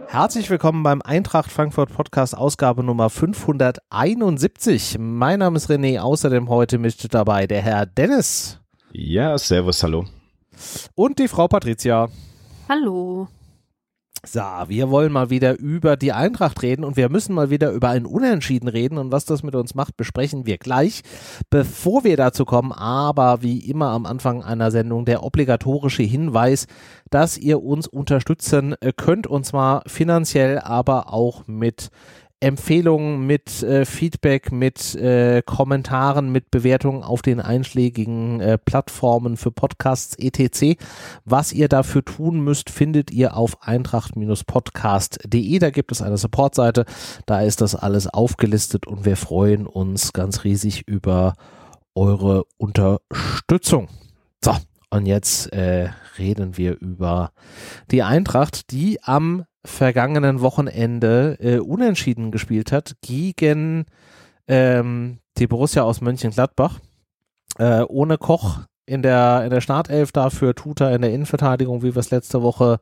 Herzlich willkommen beim Eintracht Frankfurt Podcast, Ausgabe Nummer 571. Mein Name ist René, außerdem heute mit dabei der Herr Dennis. Ja, servus, hallo. Und die Frau Patricia. Hallo. So, wir wollen mal wieder über die Eintracht reden und wir müssen mal wieder über ein Unentschieden reden und was das mit uns macht, besprechen wir gleich. Bevor wir dazu kommen, aber wie immer am Anfang einer Sendung der obligatorische Hinweis, dass ihr uns unterstützen könnt und zwar finanziell, aber auch mit Empfehlungen, mit Feedback, mit Kommentaren, mit Bewertungen auf den einschlägigen Plattformen für Podcasts etc. Was ihr dafür tun müsst, findet ihr auf eintracht-podcast.de. Da gibt es eine Supportseite, da ist das alles aufgelistet und wir freuen uns ganz riesig über eure Unterstützung. So, und jetzt reden wir über die Eintracht, die am vergangenen Wochenende unentschieden gespielt hat gegen die Borussia aus Mönchengladbach. Ohne Koch in der Startelf, dafür Tuta in der Innenverteidigung, wie wir es letzte Woche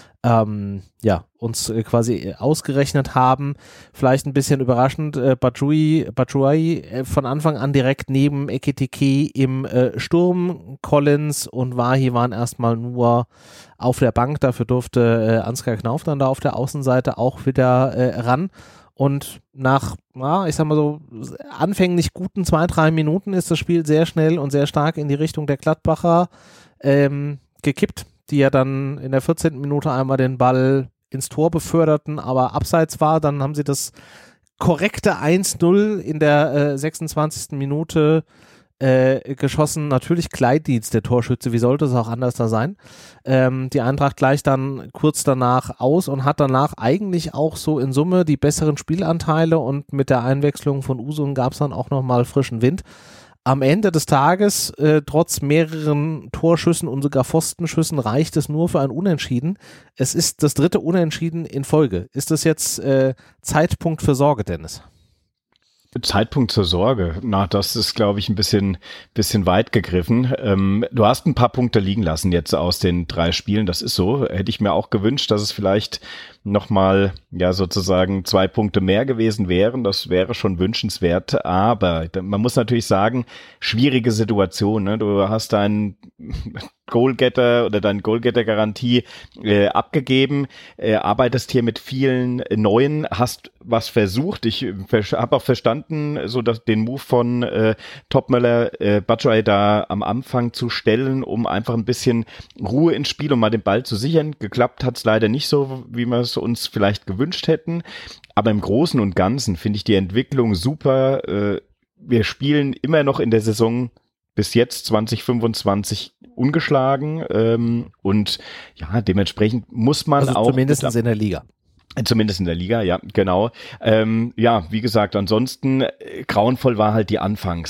uns quasi ausgerechnet haben. Vielleicht ein bisschen überraschend, Batshuayi von Anfang an direkt neben Ekitike im Sturm. Collins und Wahi waren erstmal nur auf der Bank, dafür durfte Ansgar Knauf dann da auf der Außenseite auch wieder ran. Und nach, ich sag mal so, anfänglich guten 2-3 Minuten ist das Spiel sehr schnell und sehr stark in die Richtung der Gladbacher gekippt, die ja dann in der 14. Minute einmal den Ball ins Tor beförderten, aber abseits war. Dann haben sie das korrekte 1-0 in der 26. Minute geschossen. Natürlich Kleindienst, der Torschütze, wie sollte es auch anders da sein. Die Eintracht gleicht dann kurz danach aus und hat danach eigentlich auch so in Summe die besseren Spielanteile und mit der Einwechslung von Usun gab es dann auch nochmal frischen Wind. Am Ende des Tages, trotz mehreren Torschüssen und sogar Pfostenschüssen, reicht es nur für ein Unentschieden. Es ist das 3. Unentschieden in Folge. Ist das jetzt Zeitpunkt für Sorge, Dennis? Zeitpunkt zur Sorge. Na, das ist, glaube ich, ein bisschen weit gegriffen. Du hast ein paar Punkte liegen lassen jetzt aus den 3 Spielen. Das ist so. Hätte ich mir auch gewünscht, dass es vielleicht nochmal, sozusagen 2 Punkte mehr gewesen wären. Das wäre schon wünschenswert. Aber man muss natürlich sagen, schwierige Situation. Ne? Du hast deinen Goalgetter oder deine Goalgetter-Garantie abgegeben, arbeitest hier mit vielen Neuen, hast was versucht. Ich habe auch verstanden, so dass den Move von Topmöller, Batshuayi da am Anfang zu stellen, um einfach ein bisschen Ruhe ins Spiel, um mal den Ball zu sichern. Geklappt hat es leider nicht so, wie wir es uns vielleicht gewünscht hätten. Aber im Großen und Ganzen finde ich die Entwicklung super. Wir spielen immer noch in der Saison bis jetzt 2025 ungeschlagen und dementsprechend muss man also auch zumindest in der Liga. Zumindest in der Liga, ja, genau. Wie gesagt, ansonsten grauenvoll war halt der Anfang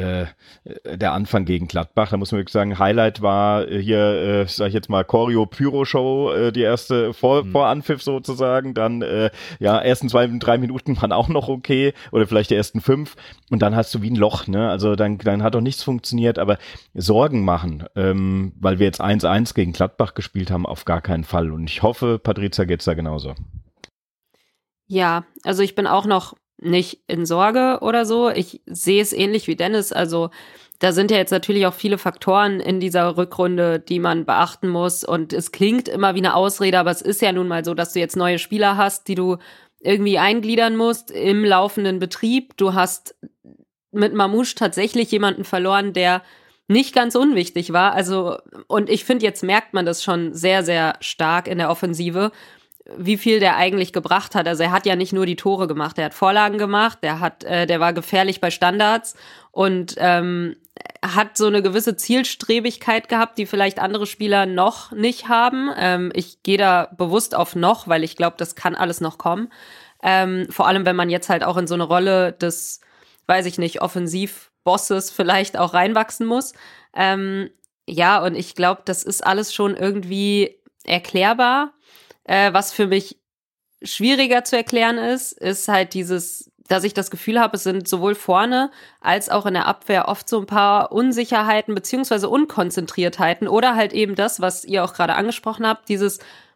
gegen Gladbach. Da muss man wirklich sagen, Highlight war hier, sag ich jetzt mal, Choreo-Pyro-Show, die erste vor Anpfiff sozusagen. Dann, ersten 2-3 Minuten waren auch noch okay oder vielleicht die ersten 5 und dann hast du wie ein Loch, ne? Also dann hat doch nichts funktioniert, aber Sorgen machen, weil wir jetzt 1-1 gegen Gladbach gespielt haben, auf gar keinen Fall. Und ich hoffe, Patricia geht's da genauso. Ja, also ich bin auch noch nicht in Sorge oder so. Ich sehe es ähnlich wie Dennis. Also da sind ja jetzt natürlich auch viele Faktoren in dieser Rückrunde, die man beachten muss. Und es klingt immer wie eine Ausrede, aber es ist ja nun mal so, dass du jetzt neue Spieler hast, die du irgendwie eingliedern musst im laufenden Betrieb. Du hast mit Mamouche tatsächlich jemanden verloren, der nicht ganz unwichtig war. Also, und ich finde, jetzt merkt man das schon sehr, sehr stark in der Offensive, wie viel der eigentlich gebracht hat. Also er hat ja nicht nur die Tore gemacht, er hat Vorlagen gemacht, der war gefährlich bei Standards und hat so eine gewisse Zielstrebigkeit gehabt, die vielleicht andere Spieler noch nicht haben. Ich gehe da bewusst auf noch, weil ich glaube, das kann alles noch kommen. Vor allem, wenn man jetzt halt auch in so eine Rolle des, weiß ich nicht, Offensivbosses vielleicht auch reinwachsen muss. Und ich glaube, das ist alles schon irgendwie erklärbar. Was für mich schwieriger zu erklären ist halt dieses, dass ich das Gefühl habe, es sind sowohl vorne als auch in der Abwehr oft so ein paar Unsicherheiten beziehungsweise Unkonzentriertheiten oder halt eben das, was ihr auch gerade angesprochen habt, dieses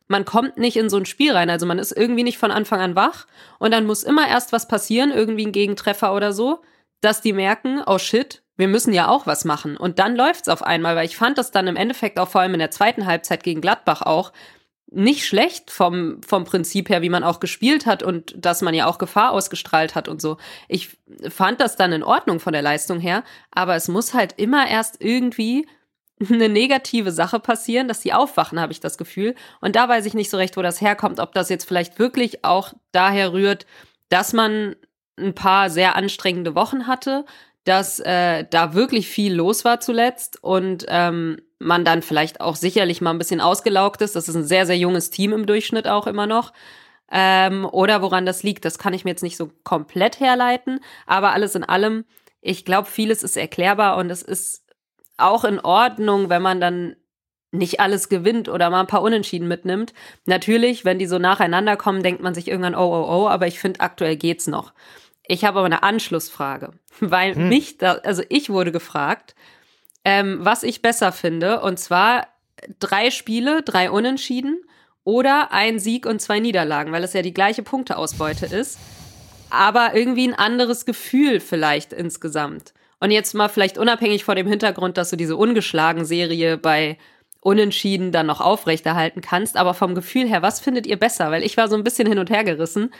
man kommt nicht in so ein Spiel rein. Also man ist irgendwie nicht von Anfang an wach und dann muss immer erst was passieren, irgendwie ein Gegentreffer oder so, dass die merken, oh shit, wir müssen ja auch was machen. Und dann läuft's auf einmal, weil ich fand das dann im Endeffekt auch vor allem in der zweiten Halbzeit gegen Gladbach auch nicht schlecht vom Prinzip her, wie man auch gespielt hat und dass man ja auch Gefahr ausgestrahlt hat und so. Ich fand das dann in Ordnung von der Leistung her, aber es muss halt immer erst irgendwie eine negative Sache passieren, dass die aufwachen, habe ich das Gefühl. Und da weiß ich nicht so recht, wo das herkommt, ob das jetzt vielleicht wirklich auch daher rührt, dass man ein paar sehr anstrengende Wochen hatte, dass da wirklich viel los war zuletzt und man dann vielleicht auch sicherlich mal ein bisschen ausgelaugt ist. Das ist ein sehr, sehr junges Team im Durchschnitt auch immer noch. Oder woran das liegt, das kann ich mir jetzt nicht so komplett herleiten. Aber alles in allem, ich glaube, vieles ist erklärbar und es ist auch in Ordnung, wenn man dann nicht alles gewinnt oder mal ein paar Unentschieden mitnimmt. Natürlich, wenn die so nacheinander kommen, denkt man sich irgendwann, oh, aber ich finde, aktuell geht's noch. Ich habe aber eine Anschlussfrage, weil ich wurde gefragt, was ich besser finde, und zwar 3 Spiele, 3 Unentschieden oder 1 Sieg und 2 Niederlagen, weil es ja die gleiche Punkteausbeute ist, aber irgendwie ein anderes Gefühl vielleicht insgesamt. Und jetzt mal vielleicht unabhängig vor dem Hintergrund, dass du diese Ungeschlagen-Serie bei Unentschieden dann noch aufrechterhalten kannst, aber vom Gefühl her, was findet ihr besser? Weil ich war so ein bisschen hin und her gerissen.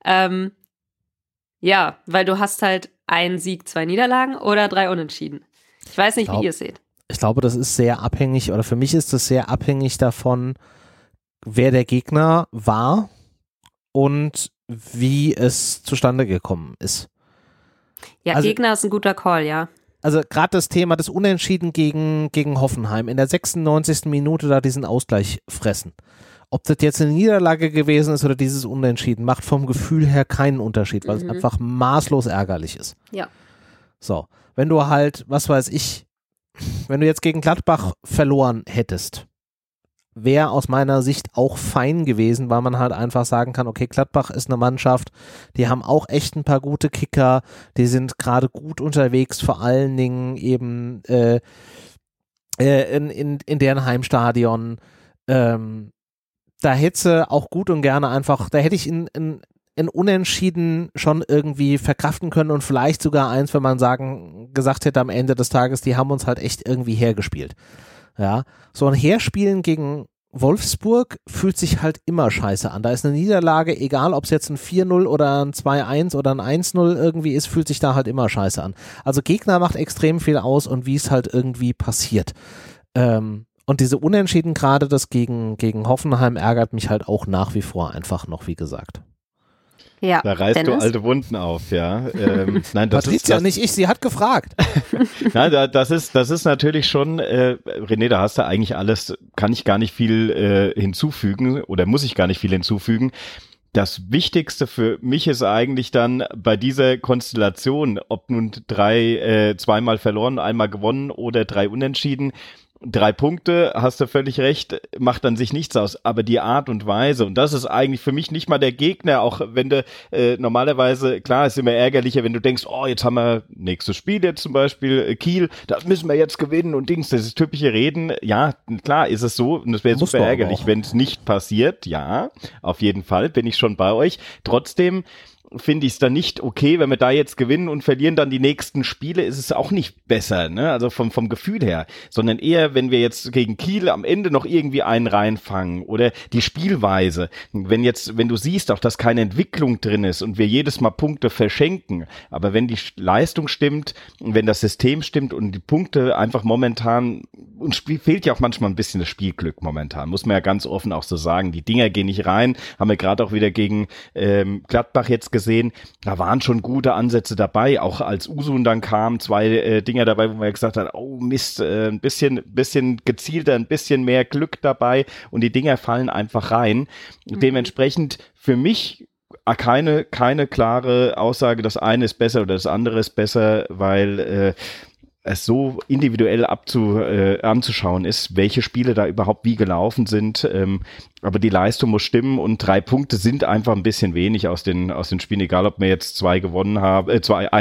Ja, weil du hast halt 1 Sieg, 2 Niederlagen oder 3 Unentschieden. Ich weiß nicht, wie ihr es seht. Ich glaube, das ist sehr abhängig, oder für mich ist das sehr abhängig davon, wer der Gegner war und wie es zustande gekommen ist. Ja, also, Gegner ist ein guter Call, ja. Also gerade das Thema des Unentschieden gegen Hoffenheim in der 96. Minute da diesen Ausgleich fressen. Ob das jetzt eine Niederlage gewesen ist oder dieses Unentschieden, macht vom Gefühl her keinen Unterschied, weil es einfach maßlos ärgerlich ist. Ja. So, wenn du halt, was weiß ich, wenn du jetzt gegen Gladbach verloren hättest, wäre aus meiner Sicht auch fein gewesen, weil man halt einfach sagen kann, okay, Gladbach ist eine Mannschaft, die haben auch echt ein paar gute Kicker, die sind gerade gut unterwegs, vor allen Dingen eben in deren Heimstadion. Da hätte sie auch gut und gerne einfach, da hätte ich in Unentschieden schon irgendwie verkraften können und vielleicht sogar eins, wenn man gesagt hätte am Ende des Tages, die haben uns halt echt irgendwie hergespielt. Ja, so ein Herspielen gegen Wolfsburg fühlt sich halt immer scheiße an. Da ist eine Niederlage, egal ob es jetzt ein 4-0 oder ein 2-1 oder ein 1-0 irgendwie ist, fühlt sich da halt immer scheiße an. Also Gegner macht extrem viel aus und wie es halt irgendwie passiert. Und diese Unentschieden, gerade das gegen Hoffenheim, ärgert mich halt auch nach wie vor einfach noch, wie gesagt. Ja, da reißt Dennis? du alte Wunden auf, ja. Nein, das Patricia, ist nicht ich, sie hat gefragt. Nein, das ist natürlich schon, René, da hast du eigentlich alles, kann ich gar nicht viel hinzufügen oder muss ich gar nicht viel hinzufügen. Das Wichtigste für mich ist eigentlich dann bei dieser Konstellation, ob nun 2-mal verloren, 1-mal gewonnen oder 3 Unentschieden, 3 Punkte, hast du völlig recht, macht an sich nichts aus, aber die Art und Weise, und das ist eigentlich für mich nicht mal der Gegner, auch wenn du normalerweise, klar, ist immer ärgerlicher, wenn du denkst, oh, jetzt haben wir nächstes Spiel jetzt zum Beispiel Kiel, das müssen wir jetzt gewinnen und Dings, das ist typische Reden, ja, klar ist es so und das wäre super ärgerlich, wenn es nicht passiert, ja, auf jeden Fall, bin ich schon bei euch, trotzdem finde ich es dann nicht okay, wenn wir da jetzt gewinnen und verlieren dann die nächsten Spiele, ist es auch nicht besser, ne? Also vom Gefühl her, sondern eher, wenn wir jetzt gegen Kiel am Ende noch irgendwie einen reinfangen oder die Spielweise, wenn du siehst auch, dass keine Entwicklung drin ist und wir jedes Mal Punkte verschenken, aber wenn die Leistung stimmt, wenn das System stimmt und die Punkte einfach momentan, uns fehlt ja auch manchmal ein bisschen das Spielglück momentan, muss man ja ganz offen auch so sagen, die Dinger gehen nicht rein, haben wir gerade auch wieder gegen Gladbach jetzt gesehen, da waren schon gute Ansätze dabei, auch als Usun dann kam, 2 Dinger dabei, wo man gesagt hat, oh Mist, ein bisschen gezielter, ein bisschen mehr Glück dabei und die Dinger fallen einfach rein. Dementsprechend für mich keine klare Aussage, das eine ist besser oder das andere ist besser, weil es so individuell anzuschauen ist, welche Spiele da überhaupt wie gelaufen sind. Aber die Leistung muss stimmen und 3 Punkte sind einfach ein bisschen wenig aus den Spielen, egal ob wir jetzt 2 gewonnen haben,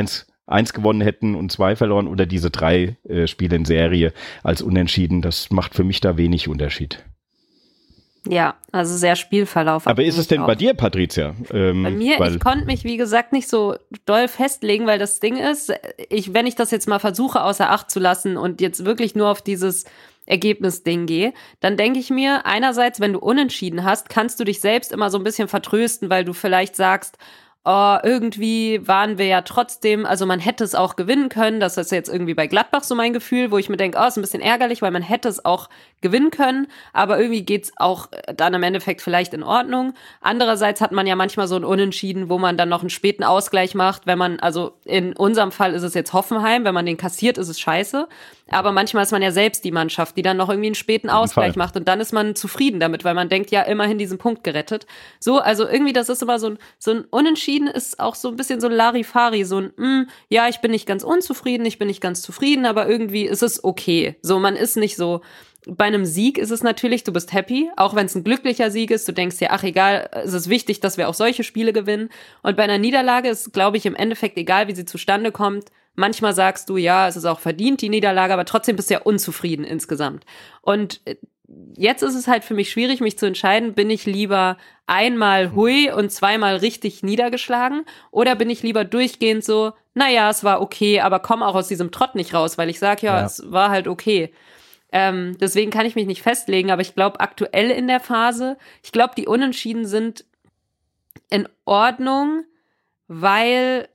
1 gewonnen hätten und 2 verloren oder diese 3 Spiele in Serie als Unentschieden. Das macht für mich da wenig Unterschied. Ja, also sehr Spielverlauf. Aber ist es denn auch bei dir, Patricia? Bei mir, ich konnte mich, wie gesagt, nicht so doll festlegen, weil das Ding ist, wenn ich das jetzt mal versuche außer Acht zu lassen und jetzt wirklich nur auf dieses Ergebnisding gehe, dann denke ich mir, einerseits, wenn du unentschieden hast, kannst du dich selbst immer so ein bisschen vertrösten, weil du vielleicht sagst, oh, irgendwie waren wir ja trotzdem, also man hätte es auch gewinnen können, das ist jetzt irgendwie bei Gladbach so mein Gefühl, wo ich mir denke, oh, ist ein bisschen ärgerlich, weil man hätte es auch gewinnen können, aber irgendwie geht's auch dann im Endeffekt vielleicht in Ordnung. Andererseits hat man ja manchmal so ein Unentschieden, wo man dann noch einen späten Ausgleich macht, wenn man, also in unserem Fall ist es jetzt Hoffenheim, wenn man den kassiert, ist es scheiße, aber manchmal ist man ja selbst die Mannschaft, die dann noch irgendwie einen späten Ausgleich macht und dann ist man zufrieden damit, weil man denkt, ja, immerhin diesen Punkt gerettet. So, also irgendwie, das ist immer so ein Unentschieden ist auch so ein bisschen so Larifari, so ein, ja, ich bin nicht ganz unzufrieden, ich bin nicht ganz zufrieden, aber irgendwie ist es okay. So, man ist nicht so, bei einem Sieg ist es natürlich, du bist happy, auch wenn es ein glücklicher Sieg ist, du denkst dir, ach egal, es ist wichtig, dass wir auch solche Spiele gewinnen. Und bei einer Niederlage ist, glaube ich, im Endeffekt egal, wie sie zustande kommt. Manchmal sagst du, ja, es ist auch verdient, die Niederlage, aber trotzdem bist du ja unzufrieden insgesamt. Und jetzt ist es halt für mich schwierig, mich zu entscheiden, bin ich lieber einmal hui und zweimal richtig niedergeschlagen oder bin ich lieber durchgehend so, naja, es war okay, aber komm auch aus diesem Trott nicht raus, weil ich sage, ja, es war halt okay. Deswegen kann ich mich nicht festlegen, aber ich glaube aktuell in der Phase, ich glaube, die Unentschieden sind in Ordnung, weil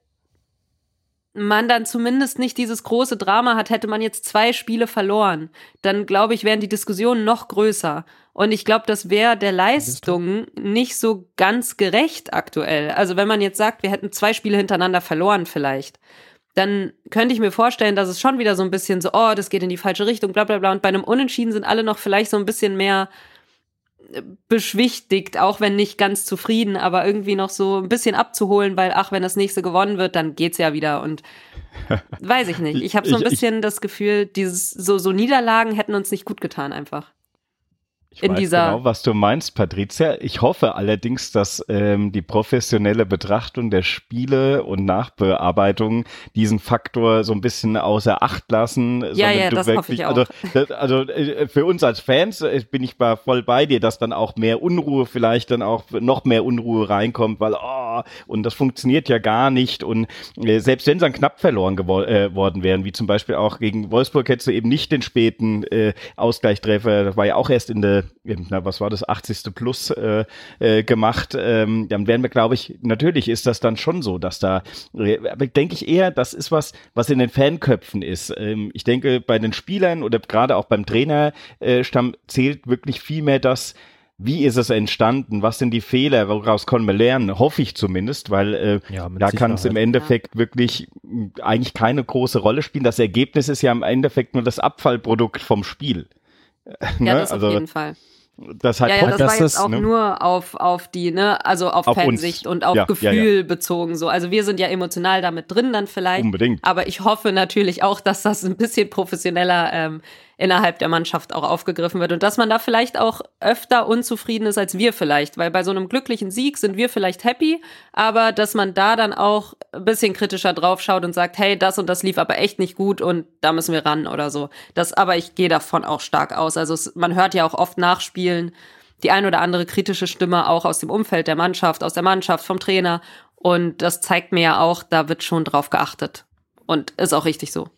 man dann zumindest nicht dieses große Drama hat, hätte man jetzt 2 Spiele verloren, dann glaube ich, wären die Diskussionen noch größer. Und ich glaube, das wäre der Leistung nicht so ganz gerecht aktuell. Also wenn man jetzt sagt, wir hätten 2 Spiele hintereinander verloren vielleicht, dann könnte ich mir vorstellen, dass es schon wieder so ein bisschen so, oh, das geht in die falsche Richtung, bla bla bla. Und bei einem Unentschieden sind alle noch vielleicht so ein bisschen mehr beschwichtigt, auch wenn nicht ganz zufrieden, aber irgendwie noch so ein bisschen abzuholen, weil, ach, wenn das nächste gewonnen wird, dann geht's ja wieder und weiß ich nicht. Ich habe so ein bisschen das Gefühl, dieses so Niederlagen hätten uns nicht gut getan einfach. Ich weiß genau, was du meinst, Patricia. Ich hoffe allerdings, dass die professionelle Betrachtung der Spiele und Nachbearbeitung diesen Faktor so ein bisschen außer Acht lassen. Ja, das hoffe ich auch. Also für uns als Fans bin ich voll bei dir, dass dann auch mehr Unruhe vielleicht dann auch noch mehr Unruhe reinkommt, weil und das funktioniert ja gar nicht und selbst wenn es dann knapp verloren worden wären, wie zum Beispiel auch gegen Wolfsburg, hättest du eben nicht den späten Ausgleichstreffer, das war ja auch erst in der was war das, 80. Plus gemacht, dann wären wir, glaube ich, natürlich ist das dann schon so, dass da, aber denke ich eher, das ist was in den Fanköpfen ist. Ich denke, bei den Spielern oder gerade auch beim Trainerstamm zählt wirklich viel mehr das, wie ist es entstanden, was sind die Fehler, woraus können wir lernen, hoffe ich zumindest, weil da kann es im Endeffekt wirklich eigentlich keine große Rolle spielen. Das Ergebnis ist ja im Endeffekt nur das Abfallprodukt vom Spiel. Ja, das auf jeden Fall. Das halt das war jetzt auch nur auf die, ne, also auf Fansicht und auf Gefühl bezogen so. Also wir sind ja emotional damit drin dann vielleicht. Unbedingt. Aber ich hoffe natürlich auch, dass das ein bisschen professioneller innerhalb der Mannschaft auch aufgegriffen wird und dass man da vielleicht auch öfter unzufrieden ist als wir vielleicht, weil bei so einem glücklichen Sieg sind wir vielleicht happy, aber dass man da dann auch ein bisschen kritischer drauf schaut und sagt, hey, das und das lief aber echt nicht gut und da müssen wir ran oder so. Aber ich gehe davon auch stark aus. Also man hört ja auch oft nachspielen, die ein oder andere kritische Stimme auch aus dem Umfeld der Mannschaft, aus der Mannschaft, vom Trainer und das zeigt mir ja auch, da wird schon drauf geachtet und ist auch richtig so.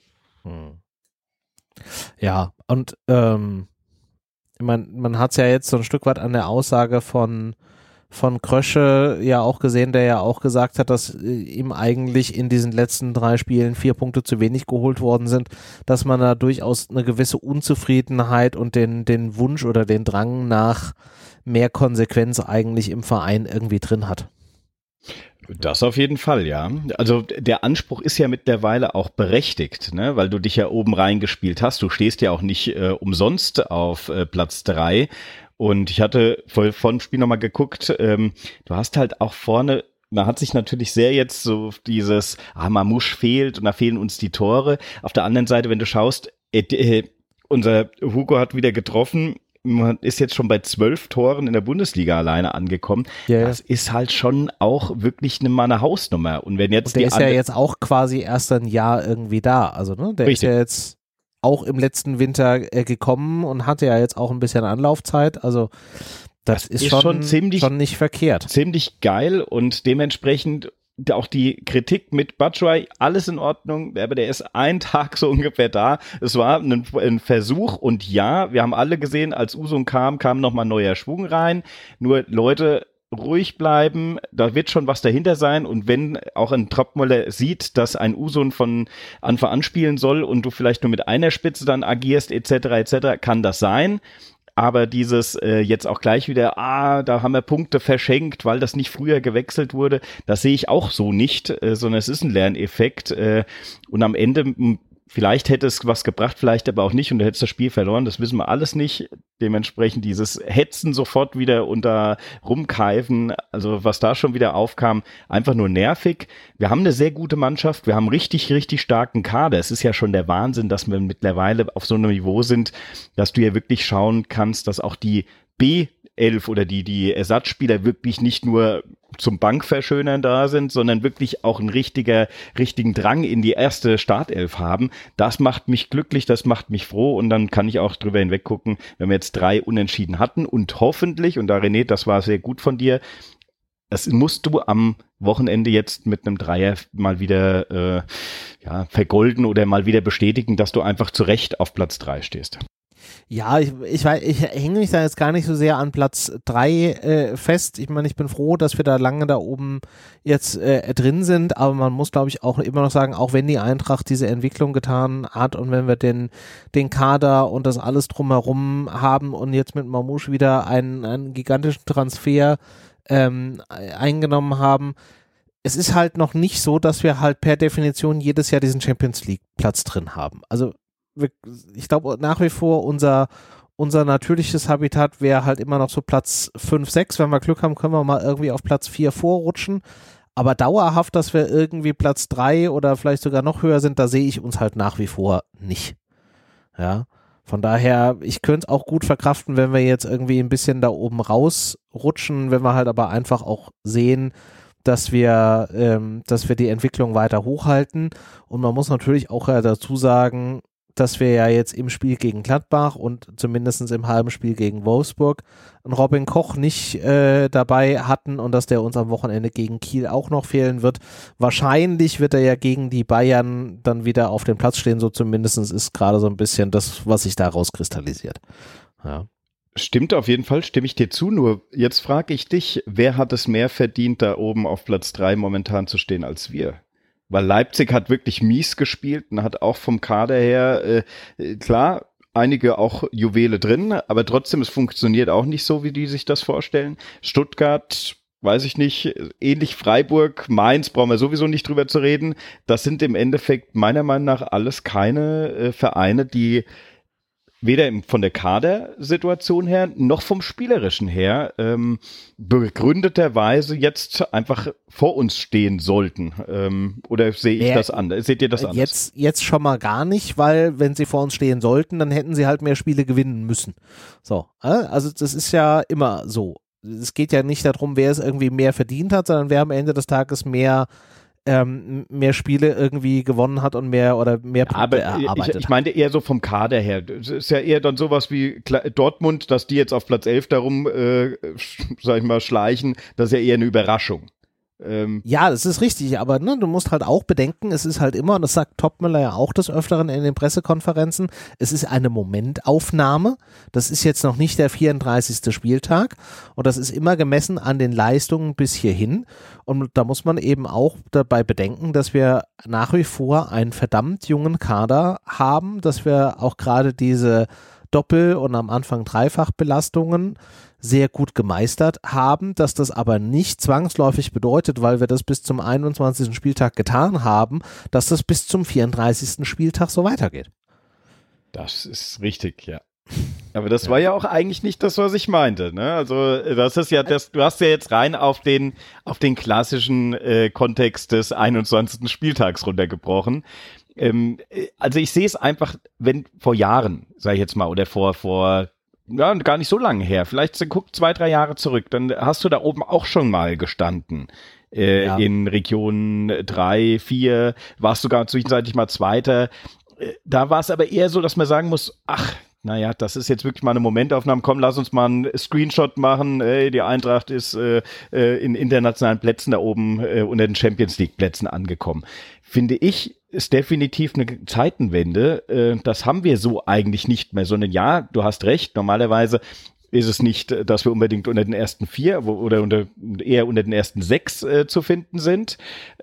Ja, und man hat es ja jetzt so ein Stück weit an der Aussage von Krösche ja auch gesehen, der ja auch gesagt hat, dass ihm eigentlich in diesen letzten 3 Spielen 4 Punkte zu wenig geholt worden sind, dass man da durchaus eine gewisse Unzufriedenheit und den Wunsch oder den Drang nach mehr Konsequenz eigentlich im Verein irgendwie drin hat. Das auf jeden Fall, ja. Also der Anspruch ist ja mittlerweile auch berechtigt, ne? Weil du dich ja oben reingespielt hast. Du stehst ja auch nicht umsonst auf Platz 3. Und ich hatte vor dem Spiel nochmal geguckt, du hast halt auch vorne, man hat sich natürlich sehr jetzt so dieses, Mamouche fehlt und da fehlen uns die Tore. Auf der anderen Seite, wenn du schaust, unser Hugo hat wieder getroffen, man ist jetzt schon bei 12 Toren in der Bundesliga alleine angekommen. Ja. Das ist halt schon auch wirklich eine Hausnummer. Und wenn jetzt der ist ja jetzt auch quasi erst ein Jahr irgendwie da. Also ne, der Richtig. Ist ja jetzt auch im letzten Winter gekommen und hatte ja jetzt auch ein bisschen Anlaufzeit. Also Das ist schon nicht verkehrt. Ziemlich geil und dementsprechend auch die Kritik mit Batshuayi, alles in Ordnung, aber der ist einen Tag so ungefähr da. Es war ein Versuch und ja, wir haben alle gesehen, als Usun kam nochmal neuer Schwung rein. Nur Leute, ruhig bleiben, da wird schon was dahinter sein und wenn auch ein Topmöller sieht, dass ein Usun von Anfang an spielen soll und du vielleicht nur mit einer Spitze dann agierst etc., kann das sein. Aber dieses jetzt auch gleich wieder, da haben wir Punkte verschenkt, weil das nicht früher gewechselt wurde, das sehe ich auch so nicht, sondern es ist ein Lerneffekt und am Ende vielleicht hätte es was gebracht, vielleicht aber auch nicht und du hättest das Spiel verloren, das wissen wir alles nicht. Dementsprechend dieses Hetzen sofort wieder und da rumkeifen, also was da schon wieder aufkam, einfach nur nervig. Wir haben eine sehr gute Mannschaft, wir haben richtig, richtig starken Kader. Es ist ja schon der Wahnsinn, dass wir mittlerweile auf so einem Niveau sind, dass du ja wirklich schauen kannst, dass auch die B11 oder die Ersatzspieler wirklich nicht nur zum Bankverschönern da sind, sondern wirklich auch einen richtigen Drang in die erste Startelf haben. Das macht mich glücklich, das macht mich froh und dann kann ich auch drüber hinweg gucken, wenn wir jetzt 3 Unentschieden hatten und hoffentlich, und da René, das war sehr gut von dir, das musst du am Wochenende jetzt mit einem Dreier mal wieder vergolden oder mal wieder bestätigen, dass du einfach zu Recht auf Platz 3 stehst. Ja, ich hänge mich da jetzt gar nicht so sehr an Platz 3 fest. Ich meine, ich bin froh, dass wir da lange da oben jetzt drin sind, aber man muss, glaube ich, auch immer noch sagen, auch wenn die Eintracht diese Entwicklung getan hat und wenn wir den Kader und das alles drumherum haben und jetzt mit Mamouche wieder einen gigantischen Transfer eingenommen haben, es ist halt noch nicht so, dass wir halt per Definition jedes Jahr diesen Champions League Platz drin haben. Also ich glaube nach wie vor unser natürliches Habitat wäre halt immer noch so Platz 5, 6. Wenn wir Glück haben, können wir mal irgendwie auf Platz 4 vorrutschen. Aber dauerhaft, dass wir irgendwie Platz 3 oder vielleicht sogar noch höher sind, da sehe ich uns halt nach wie vor nicht. Ja, von daher, ich könnte es auch gut verkraften, wenn wir jetzt irgendwie ein bisschen da oben rausrutschen, wenn wir halt aber einfach auch sehen, dass wir die Entwicklung weiter hochhalten. Und man muss natürlich auch dazu sagen, dass wir ja jetzt im Spiel gegen Gladbach und zumindest im halben Spiel gegen Wolfsburg einen Robin Koch nicht dabei hatten und dass der uns am Wochenende gegen Kiel auch noch fehlen wird. Wahrscheinlich wird er ja gegen die Bayern dann wieder auf dem Platz stehen, so zumindest ist gerade so ein bisschen das, was sich daraus kristallisiert. Ja. Stimmt, auf jeden Fall stimme ich dir zu, nur jetzt frage ich dich, wer hat es mehr verdient, da oben auf Platz 3 momentan zu stehen als wir? Weil Leipzig hat wirklich mies gespielt und hat auch vom Kader her, klar, einige auch Juwele drin, aber trotzdem, es funktioniert auch nicht so, wie die sich das vorstellen. Stuttgart, weiß ich nicht, ähnlich Freiburg, Mainz, brauchen wir sowieso nicht drüber zu reden. Das sind im Endeffekt meiner Meinung nach alles keine Vereine, die weder von der Kadersituation her noch vom Spielerischen her begründeterweise jetzt einfach vor uns stehen sollten. Oder sehe ich das anders? Seht ihr das anders? Jetzt schon mal gar nicht, weil wenn sie vor uns stehen sollten, dann hätten sie halt mehr Spiele gewinnen müssen. So, also das ist ja immer so. Es geht ja nicht darum, wer es irgendwie mehr verdient hat, sondern wer am Ende des Tages mehr Spiele irgendwie gewonnen hat und mehr Punkte erarbeitet hat. Ich meinte eher so vom Kader her. Es ist ja eher dann sowas wie Dortmund, dass die jetzt auf Platz 11 darum, sag ich mal, schleichen. Das ist ja eher eine Überraschung. Ja, das ist richtig, aber du musst halt auch bedenken, es ist halt immer, und das sagt Topmöller ja auch des Öfteren in den Pressekonferenzen, es ist eine Momentaufnahme, das ist jetzt noch nicht der 34. Spieltag und das ist immer gemessen an den Leistungen bis hierhin und da muss man eben auch dabei bedenken, dass wir nach wie vor einen verdammt jungen Kader haben, dass wir auch gerade diese Doppel- und am Anfang Dreifachbelastungen sehr gut gemeistert haben, dass das aber nicht zwangsläufig bedeutet, weil wir das bis zum 21. Spieltag getan haben, dass das bis zum 34. Spieltag so weitergeht. Das ist richtig, ja. Aber das war ja auch eigentlich nicht das, was ich meinte, ne? Also das ist ja das, du hast ja jetzt rein auf den klassischen Kontext des 21. Spieltags runtergebrochen. Also ich sehe es einfach, wenn vor Jahren, sage ich jetzt mal, oder vor ja, gar nicht so lange her, vielleicht guck 2-3 Jahre zurück, dann hast du da oben auch schon mal gestanden. In Region 3, 4, warst sogar zwischenzeitlich mal Zweiter. Da war es aber eher so, dass man sagen muss, ach, naja, das ist jetzt wirklich mal eine Momentaufnahme. Komm, lass uns mal einen Screenshot machen. Die Eintracht ist in internationalen Plätzen da oben unter den Champions-League-Plätzen angekommen. Finde ich, ist definitiv eine Zeitenwende. Das haben wir so eigentlich nicht mehr, sondern ja, du hast recht, normalerweise ist es nicht, dass wir unbedingt unter den ersten 4 oder eher unter den ersten 6 zu finden sind.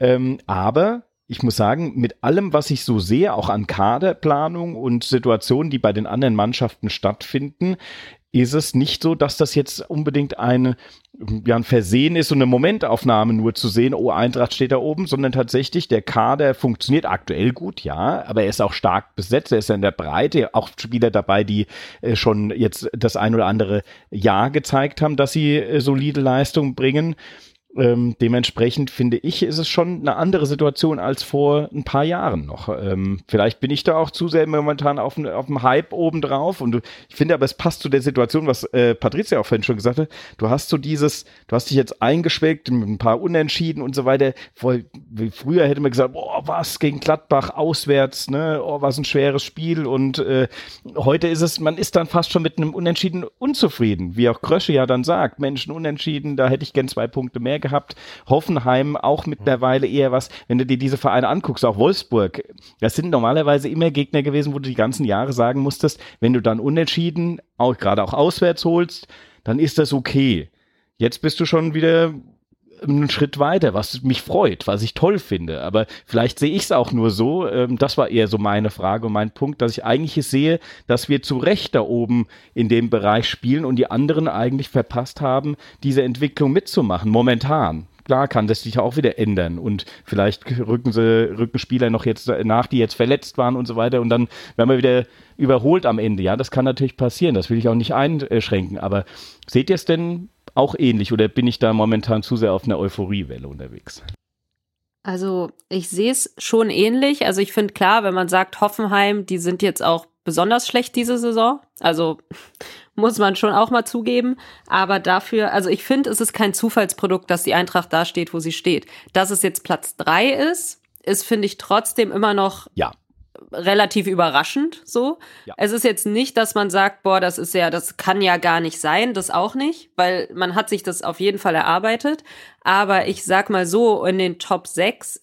Aber ich muss sagen, mit allem, was ich so sehe, auch an Kaderplanung und Situationen, die bei den anderen Mannschaften stattfinden, ist es nicht so, dass das jetzt unbedingt ein Versehen ist und eine Momentaufnahme nur zu sehen, oh, Eintracht steht da oben, sondern tatsächlich der Kader funktioniert aktuell gut, ja, aber er ist auch stark besetzt, er ist in der Breite, auch Spieler dabei, die schon jetzt das ein oder andere Jahr gezeigt haben, dass sie solide Leistungen bringen. Dementsprechend finde ich, ist es schon eine andere Situation als vor ein paar Jahren noch. Vielleicht bin ich da auch zu sehr momentan auf dem Hype obendrauf und ich finde aber, es passt zu der Situation, was Patricia auch vorhin schon gesagt hat. Du hast dich jetzt eingeschwelgt mit ein paar Unentschieden und so weiter. Früher hätte man gesagt, boah, was gegen Gladbach auswärts, ne, oh, was ein schweres Spiel und heute ist es, man ist dann fast schon mit einem Unentschieden unzufrieden, wie auch Krösche ja dann sagt, Mensch, ein Unentschieden, da hätte ich gern 2 Punkte mehr gehabt. Hoffenheim auch mittlerweile eher was, wenn du dir diese Vereine anguckst, auch Wolfsburg, das sind normalerweise immer Gegner gewesen, wo du die ganzen Jahre sagen musstest, wenn du dann unentschieden, auch gerade auch auswärts holst, dann ist das okay. Jetzt bist du schon wieder einen Schritt weiter, was mich freut, was ich toll finde, aber vielleicht sehe ich es auch nur so, das war eher so meine Frage und mein Punkt, dass ich eigentlich sehe, dass wir zu Recht da oben in dem Bereich spielen und die anderen eigentlich verpasst haben, diese Entwicklung mitzumachen, momentan. Klar kann das sich auch wieder ändern und vielleicht rücken Spieler noch jetzt nach, die jetzt verletzt waren und so weiter und dann werden wir wieder überholt am Ende. Ja, das kann natürlich passieren, das will ich auch nicht einschränken, aber seht ihr es denn auch ähnlich oder bin ich da momentan zu sehr auf einer Euphoriewelle unterwegs? Also ich sehe es schon ähnlich. Also ich finde klar, wenn man sagt Hoffenheim, die sind jetzt auch besonders schlecht diese Saison. Also muss man schon auch mal zugeben. Aber dafür, also ich finde, es ist kein Zufallsprodukt, dass die Eintracht da steht, wo sie steht. Dass es jetzt Platz 3 ist, finde ich trotzdem immer noch relativ überraschend so. Ja. Es ist jetzt nicht, dass man sagt, boah, das kann ja gar nicht sein, das auch nicht, weil man hat sich das auf jeden Fall erarbeitet, aber ich sag mal so, in den Top 6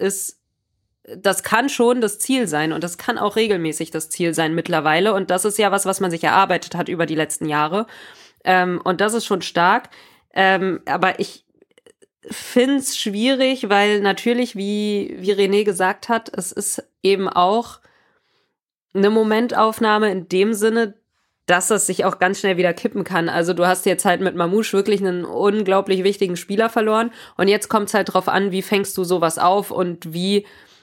das kann schon das Ziel sein und das kann auch regelmäßig das Ziel sein mittlerweile und das ist ja was man sich erarbeitet hat über die letzten Jahre und das ist schon stark, aber ich finde es schwierig, weil natürlich, wie René gesagt hat, es ist eben auch eine Momentaufnahme in dem Sinne, dass es sich auch ganz schnell wieder kippen kann. Also du hast jetzt halt mit Mamouche wirklich einen unglaublich wichtigen Spieler verloren und jetzt kommt es halt drauf an, wie fängst du sowas auf und wie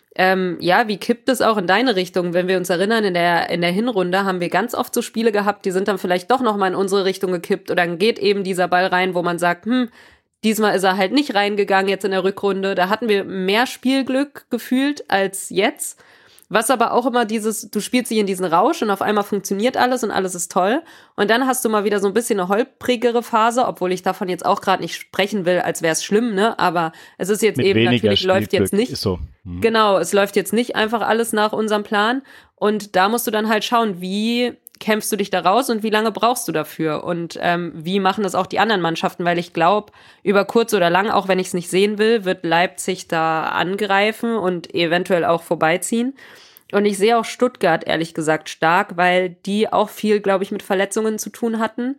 kippt es auch in deine Richtung? Wenn wir uns erinnern, in der Hinrunde haben wir ganz oft so Spiele gehabt, die sind dann vielleicht doch nochmal in unsere Richtung gekippt oder dann geht eben dieser Ball rein, wo man sagt, diesmal ist er halt nicht reingegangen jetzt in der Rückrunde. Da hatten wir mehr Spielglück gefühlt als jetzt. Was aber auch immer du spielst dich in diesen Rausch und auf einmal funktioniert alles und alles ist toll. Und dann hast du mal wieder so ein bisschen eine holprigere Phase, obwohl ich davon jetzt auch gerade nicht sprechen will, als wäre es schlimm, ne? Aber es ist jetzt eben natürlich, läuft jetzt nicht. Ist so. Genau, es läuft jetzt nicht einfach alles nach unserem Plan. Und da musst du dann halt schauen, wie kämpfst du dich da raus und wie lange brauchst du dafür? Und wie machen das auch die anderen Mannschaften? Weil ich glaube, über kurz oder lang, auch wenn ich es nicht sehen will, wird Leipzig da angreifen und eventuell auch vorbeiziehen. Und ich sehe auch Stuttgart, ehrlich gesagt, stark, weil die auch viel, glaube ich, mit Verletzungen zu tun hatten.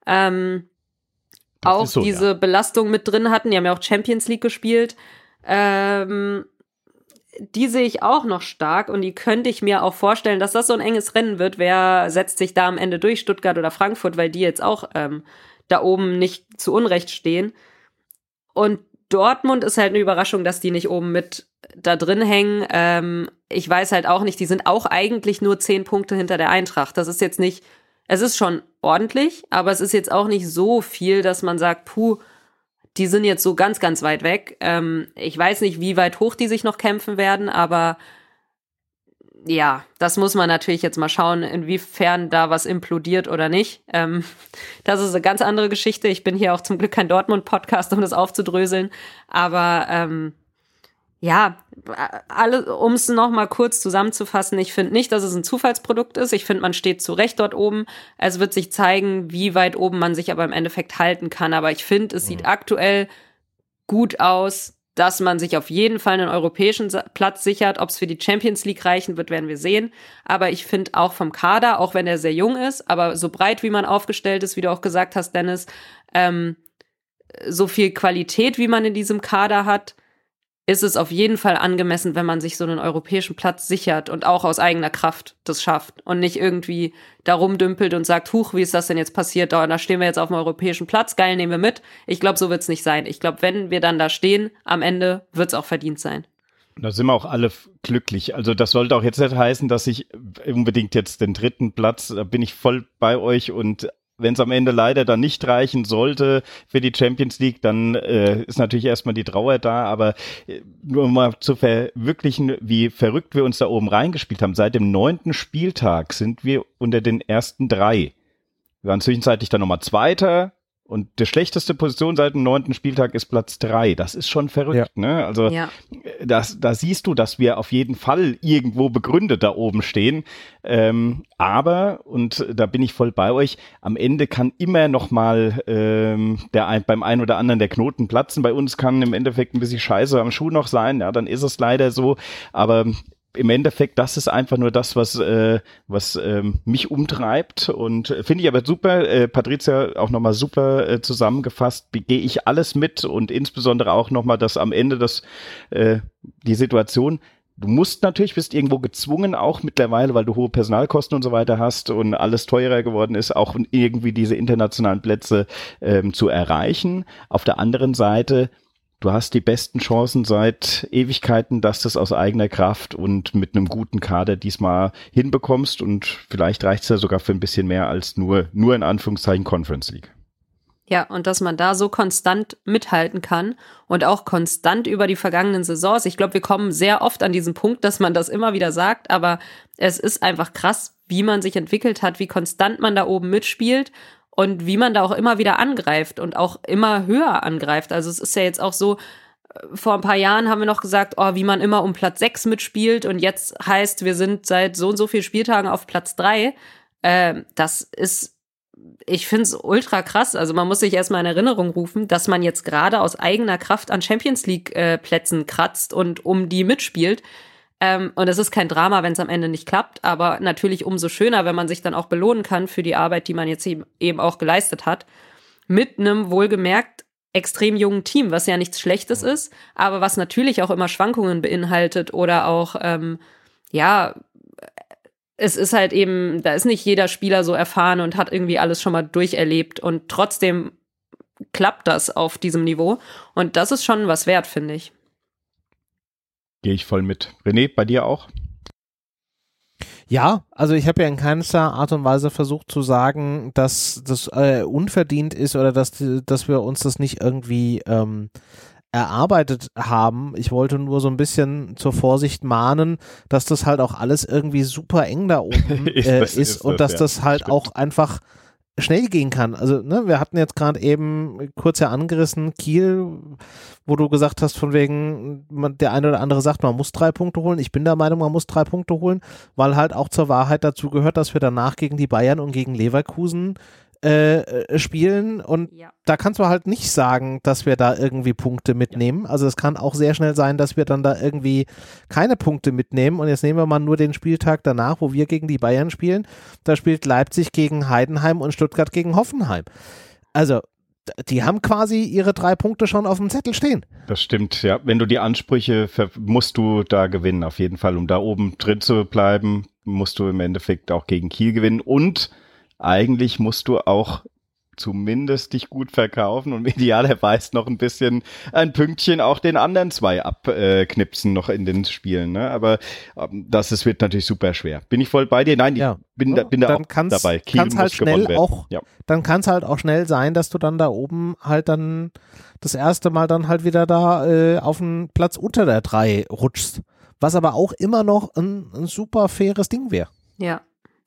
Auch so, diese Belastung mit drin hatten. Die haben ja auch Champions League gespielt. Die sehe ich auch noch stark und die könnte ich mir auch vorstellen, dass das so ein enges Rennen wird. Wer setzt sich da am Ende durch, Stuttgart oder Frankfurt, weil die jetzt auch da oben nicht zu Unrecht stehen. Und Dortmund ist halt eine Überraschung, dass die nicht oben mit da drin hängen. Ich weiß halt auch nicht, die sind auch eigentlich nur 10 Punkte hinter der Eintracht. Das ist jetzt nicht, es ist schon ordentlich, aber es ist jetzt auch nicht so viel, dass man sagt, die sind jetzt so ganz, ganz weit weg. Ich weiß nicht, wie weit hoch die sich noch kämpfen werden, aber ja, das muss man natürlich jetzt mal schauen, inwiefern da was implodiert oder nicht. Das ist eine ganz andere Geschichte. Ich bin hier auch zum Glück kein Dortmund-Podcast, um das aufzudröseln. Aber Ja, um es nochmal kurz zusammenzufassen, ich finde nicht, dass es ein Zufallsprodukt ist. Ich finde, man steht zu Recht dort oben. Es wird sich zeigen, wie weit oben man sich aber im Endeffekt halten kann. Aber ich finde, es sieht aktuell gut aus, dass man sich auf jeden Fall einen europäischen Platz sichert. Ob es für die Champions League reichen wird, werden wir sehen. Aber ich finde auch vom Kader, auch wenn er sehr jung ist, aber so breit, wie man aufgestellt ist, wie du auch gesagt hast, Dennis, so viel Qualität, wie man in diesem Kader hat, ist es auf jeden Fall angemessen, wenn man sich so einen europäischen Platz sichert und auch aus eigener Kraft das schafft und nicht irgendwie da rumdümpelt und sagt, huch, wie ist das denn jetzt passiert? Da stehen wir jetzt auf dem europäischen Platz, geil, nehmen wir mit. Ich glaube, so wird es nicht sein. Ich glaube, wenn wir dann da stehen, am Ende wird es auch verdient sein. Da sind wir auch alle glücklich. Also das sollte auch jetzt nicht heißen, dass ich unbedingt jetzt den 3. Platz, da bin ich voll bei euch, und wenn es am Ende leider dann nicht reichen sollte für die Champions League, dann ist natürlich erstmal die Trauer da, aber nur mal zu verwirklichen, wie verrückt wir uns da oben reingespielt haben. Seit dem 9. Spieltag sind wir unter den ersten 3. Wir waren zwischenzeitlich dann nochmal Zweiter, und die schlechteste Position seit dem 9. Spieltag ist Platz 3. Das ist schon verrückt, ne? Also da siehst du, dass wir auf jeden Fall irgendwo begründet da oben stehen. Aber, und da bin ich voll bei euch, am Ende kann immer noch mal beim einen oder anderen der Knoten platzen. Bei uns kann im Endeffekt ein bisschen Scheiße am Schuh noch sein. Ja, dann ist es leider so. Aber im Endeffekt, das ist einfach nur das, was mich umtreibt, und finde ich aber super. Patricia auch nochmal super zusammengefasst. Gehe ich alles mit, und insbesondere auch nochmal, dass am Ende die Situation, du bist irgendwo gezwungen, auch mittlerweile, weil du hohe Personalkosten und so weiter hast und alles teurer geworden ist, auch irgendwie diese internationalen Plätze zu erreichen. Auf der anderen Seite, du hast die besten Chancen seit Ewigkeiten, dass du es aus eigener Kraft und mit einem guten Kader diesmal hinbekommst, und vielleicht reicht es ja sogar für ein bisschen mehr als nur in Anführungszeichen Conference League. Ja, und dass man da so konstant mithalten kann und auch konstant über die vergangenen Saisons. Ich glaube, wir kommen sehr oft an diesen Punkt, dass man das immer wieder sagt, aber es ist einfach krass, wie man sich entwickelt hat, wie konstant man da oben mitspielt. Und wie man da auch immer wieder angreift und auch immer höher angreift. Also es ist ja jetzt auch so, vor ein paar Jahren haben wir noch gesagt, wie man immer um Platz 6 mitspielt, und jetzt heißt, wir sind seit so und so vielen Spieltagen auf Platz 3. Das ist, ich finde es ultra krass. Also man muss sich erstmal in Erinnerung rufen, dass man jetzt gerade aus eigener Kraft an Champions League Plätzen kratzt und um die mitspielt. Und es ist kein Drama, wenn es am Ende nicht klappt, aber natürlich umso schöner, wenn man sich dann auch belohnen kann für die Arbeit, die man jetzt eben auch geleistet hat, mit einem wohlgemerkt extrem jungen Team, was ja nichts Schlechtes ist, aber was natürlich auch immer Schwankungen beinhaltet oder auch, es ist halt eben, da ist nicht jeder Spieler so erfahren und hat irgendwie alles schon mal durcherlebt, und trotzdem klappt das auf diesem Niveau, und das ist schon was wert, finde ich. Gehe ich voll mit. René, bei dir auch? Ja, also ich habe ja in keinster Art und Weise versucht zu sagen, dass das unverdient ist oder dass wir uns das nicht irgendwie erarbeitet haben. Ich wollte nur so ein bisschen zur Vorsicht mahnen, dass das halt auch alles irgendwie super eng da oben ist und dass das halt stimmt. auch einfach schnell gehen kann. Also, ne, wir hatten jetzt gerade eben kurz ja angerissen, Kiel, wo du gesagt hast, von wegen, der eine oder andere sagt, man muss 3 Punkte holen. Ich bin der Meinung, man muss 3 Punkte holen, weil halt auch zur Wahrheit dazu gehört, dass wir danach gegen die Bayern und gegen Leverkusen spielen, und da kannst du halt nicht sagen, dass wir da irgendwie Punkte mitnehmen. Also es kann auch sehr schnell sein, dass wir dann da irgendwie keine Punkte mitnehmen, und jetzt nehmen wir mal nur den Spieltag danach, wo wir gegen die Bayern spielen. Da spielt Leipzig gegen Heidenheim und Stuttgart gegen Hoffenheim. Also die haben quasi ihre 3 Punkte schon auf dem Zettel stehen. Das stimmt, ja. Wenn du die Ansprüche, musst du da gewinnen, auf jeden Fall. Um da oben drin zu bleiben, musst du im Endeffekt auch gegen Kiel gewinnen, und eigentlich musst du auch zumindest dich gut verkaufen und idealerweise noch ein Pünktchen auch den anderen 2 abknipsen noch in den Spielen. Ne? Aber wird natürlich super schwer. Bin ich voll bei dir? Nein, ich bin da auch dabei. Kiel muss halt gewonnen werden. Dann kann es halt auch schnell sein, dass du dann da oben halt dann das erste Mal dann halt wieder da auf den Platz unter der 3 rutschst. Was aber auch immer noch ein super faires Ding wäre. Ja.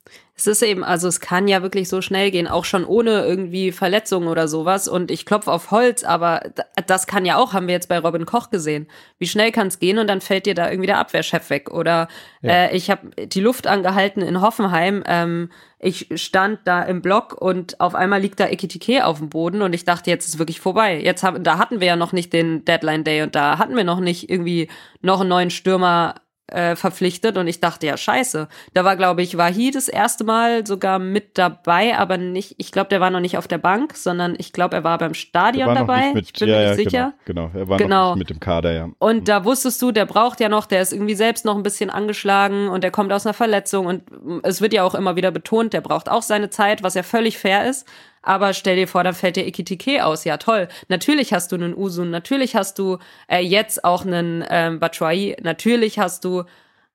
Es ist eben, also es kann ja wirklich so schnell gehen, auch schon ohne irgendwie Verletzungen oder sowas. Und ich klopfe auf Holz, aber das kann ja auch, haben wir jetzt bei Robin Koch gesehen. Wie schnell kann es gehen und dann fällt dir da irgendwie der Abwehrchef weg. Oder ich habe die Luft angehalten in Hoffenheim. Ich stand da im Block und auf einmal liegt da Ekitike auf dem Boden und ich dachte, jetzt ist wirklich vorbei. Da hatten wir ja noch nicht den Deadline Day und da hatten wir noch nicht irgendwie noch einen neuen Stürmer verpflichtet und ich dachte, ja, scheiße. Da war, glaube ich, Wahi das erste Mal sogar mit dabei, aber nicht, ich glaube, der war noch nicht auf der Bank, sondern ich glaube, er war beim Stadion dabei. Ich bin mir nicht sicher. Genau, er war noch nicht mit dem Kader, ja. Und da wusstest du, der braucht ja noch, der ist irgendwie selbst noch ein bisschen angeschlagen und der kommt aus einer Verletzung und es wird ja auch immer wieder betont, der braucht auch seine Zeit, was ja völlig fair ist. Aber stell dir vor, dann fällt dir Ekitike aus. Ja, toll. Natürlich hast du einen Usun, natürlich hast du jetzt auch einen Batshuayi, natürlich hast du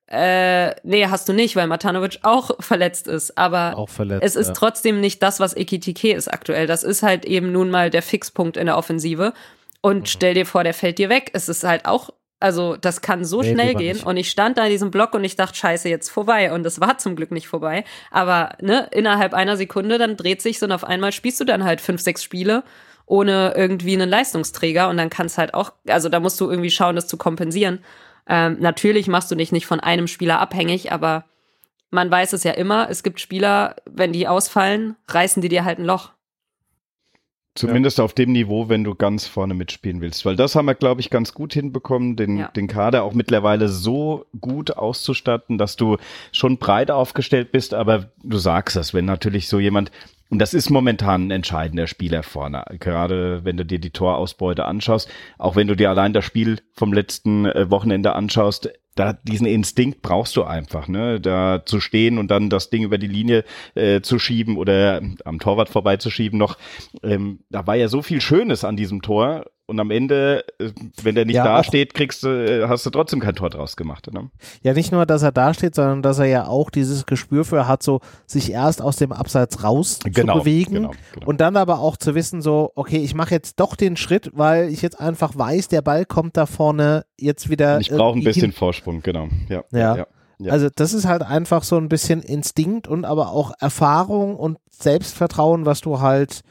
hast du nicht, weil Matanovic auch verletzt ist. Aber es ist trotzdem nicht das, was Ekitike ist aktuell. Das ist halt eben nun mal der Fixpunkt in der Offensive. Und stell dir vor, der fällt dir weg. Es ist halt auch, also das kann so schnell gehen. Nicht. Und ich stand da in diesem Block und ich dachte, scheiße, jetzt vorbei. Und es war zum Glück nicht vorbei. Aber innerhalb einer Sekunde, dann dreht sich's und auf einmal spielst du dann halt 5, 6 Spiele ohne irgendwie einen Leistungsträger. Und dann kann's halt auch, also da musst du irgendwie schauen, das zu kompensieren. Natürlich machst du dich nicht von einem Spieler abhängig, aber man weiß es ja immer, es gibt Spieler, wenn die ausfallen, reißen die dir halt ein Loch. Zumindest auf dem Niveau, wenn du ganz vorne mitspielen willst. Weil das haben wir, glaube ich, ganz gut hinbekommen, den Kader auch mittlerweile so gut auszustatten, dass du schon breit aufgestellt bist. Aber du sagst es, wenn natürlich so jemand, und das ist momentan ein entscheidender Spieler vorne, gerade wenn du dir die Torausbeute anschaust, auch wenn du dir allein das Spiel vom letzten Wochenende anschaust, diesen Instinkt brauchst du einfach, ne, da zu stehen und dann das Ding über die Linie zu schieben oder am Torwart vorbeizuschieben noch. Da war ja so viel Schönes an diesem Tor und am Ende, wenn der nicht dasteht, hast du trotzdem kein Tor draus gemacht. Ne? Ja, nicht nur, dass er dasteht, sondern dass er ja auch dieses Gespür für hat, so sich erst aus dem Abseits raus zu bewegen genau. Und dann aber auch zu wissen, so, okay, ich mache jetzt doch den Schritt, weil ich jetzt einfach weiß, der Ball kommt da vorne jetzt wieder. Ich brauche ein bisschen Vorsprung, genau. Ja. Also das ist halt einfach so ein bisschen Instinkt und aber auch Erfahrung und Selbstvertrauen, was du halt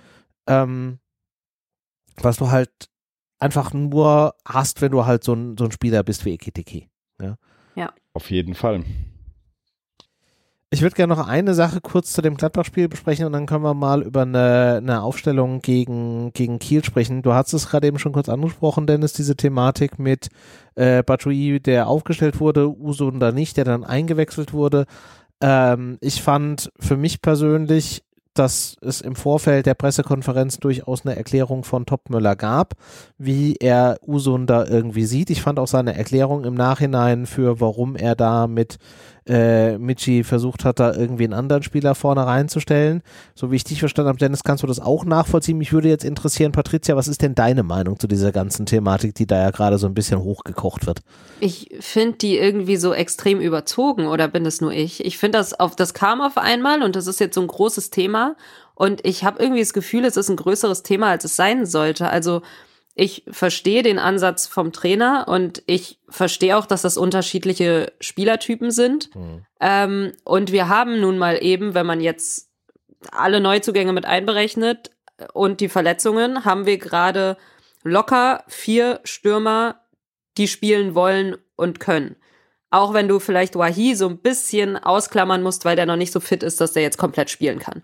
einfach nur hast, wenn du halt so ein Spieler bist wie Ekitike. Ja. Auf jeden Fall. Ich würde gerne noch eine Sache kurz zu dem Gladbach-Spiel besprechen und dann können wir mal über eine Aufstellung gegen Kiel sprechen. Du hast es gerade eben schon kurz angesprochen, Dennis, diese Thematik mit Batshuayi, der aufgestellt wurde, Usun da nicht, der dann eingewechselt wurde. Ich fand für mich persönlich, dass es im Vorfeld der Pressekonferenz durchaus eine Erklärung von Topmöller gab, wie er Usun da irgendwie sieht. Ich fand auch seine Erklärung im Nachhinein für, warum er da mit Michi versucht hat, da irgendwie einen anderen Spieler vorne reinzustellen. So wie ich dich verstanden habe, Dennis, kannst du das auch nachvollziehen? Mich würde jetzt interessieren, Patricia, was ist denn deine Meinung zu dieser ganzen Thematik, die da ja gerade so ein bisschen hochgekocht wird? Ich finde die irgendwie so extrem überzogen, oder bin es nur ich? Ich finde, das kam auf einmal und das ist jetzt so ein großes Thema und ich habe irgendwie das Gefühl, es ist ein größeres Thema, als es sein sollte. Also ich verstehe den Ansatz vom Trainer und ich verstehe auch, dass das unterschiedliche Spielertypen sind. Und wir haben nun mal eben, wenn man jetzt alle Neuzugänge mit einberechnet und die Verletzungen, haben wir gerade locker 4 Stürmer, die spielen wollen und können. Auch wenn du vielleicht Wahi so ein bisschen ausklammern musst, weil der noch nicht so fit ist, dass der jetzt komplett spielen kann.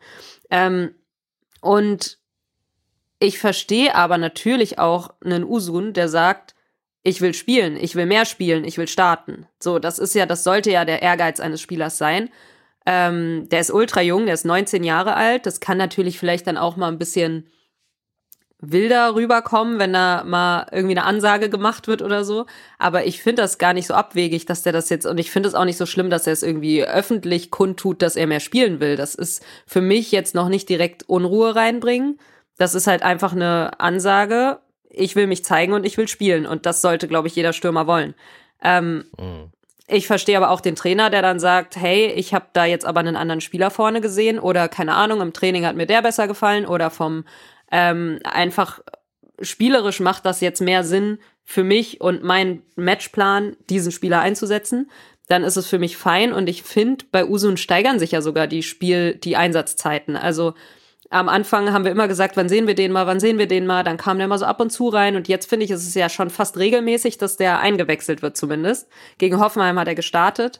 Und ich verstehe aber natürlich auch einen Usun, der sagt, ich will spielen, ich will mehr spielen, ich will starten. So, das sollte ja der Ehrgeiz eines Spielers sein. Der ist ultra jung, der ist 19 Jahre alt. Das kann natürlich vielleicht dann auch mal ein bisschen wilder rüberkommen, wenn da mal irgendwie eine Ansage gemacht wird oder so. Aber ich finde das gar nicht so abwegig, dass der das jetzt, und ich finde es auch nicht so schlimm, dass er es irgendwie öffentlich kundtut, dass er mehr spielen will. Das ist für mich jetzt noch nicht direkt Unruhe reinbringen. Das ist halt einfach eine Ansage, ich will mich zeigen und ich will spielen. Und das sollte, glaube ich, jeder Stürmer wollen. Ich verstehe aber auch den Trainer, der dann sagt, hey, ich habe da jetzt aber einen anderen Spieler vorne gesehen oder keine Ahnung, im Training hat mir der besser gefallen oder einfach spielerisch macht das jetzt mehr Sinn für mich und meinen Matchplan, diesen Spieler einzusetzen. dann ist es für mich fein. Und ich finde, bei Usun steigern sich ja sogar die Einsatzzeiten. Also am Anfang haben wir immer gesagt, wann sehen wir den mal, dann kam der mal so ab und zu rein. Und jetzt finde ich, ist es ja schon fast regelmäßig, dass der eingewechselt wird zumindest. Gegen Hoffenheim hat er gestartet.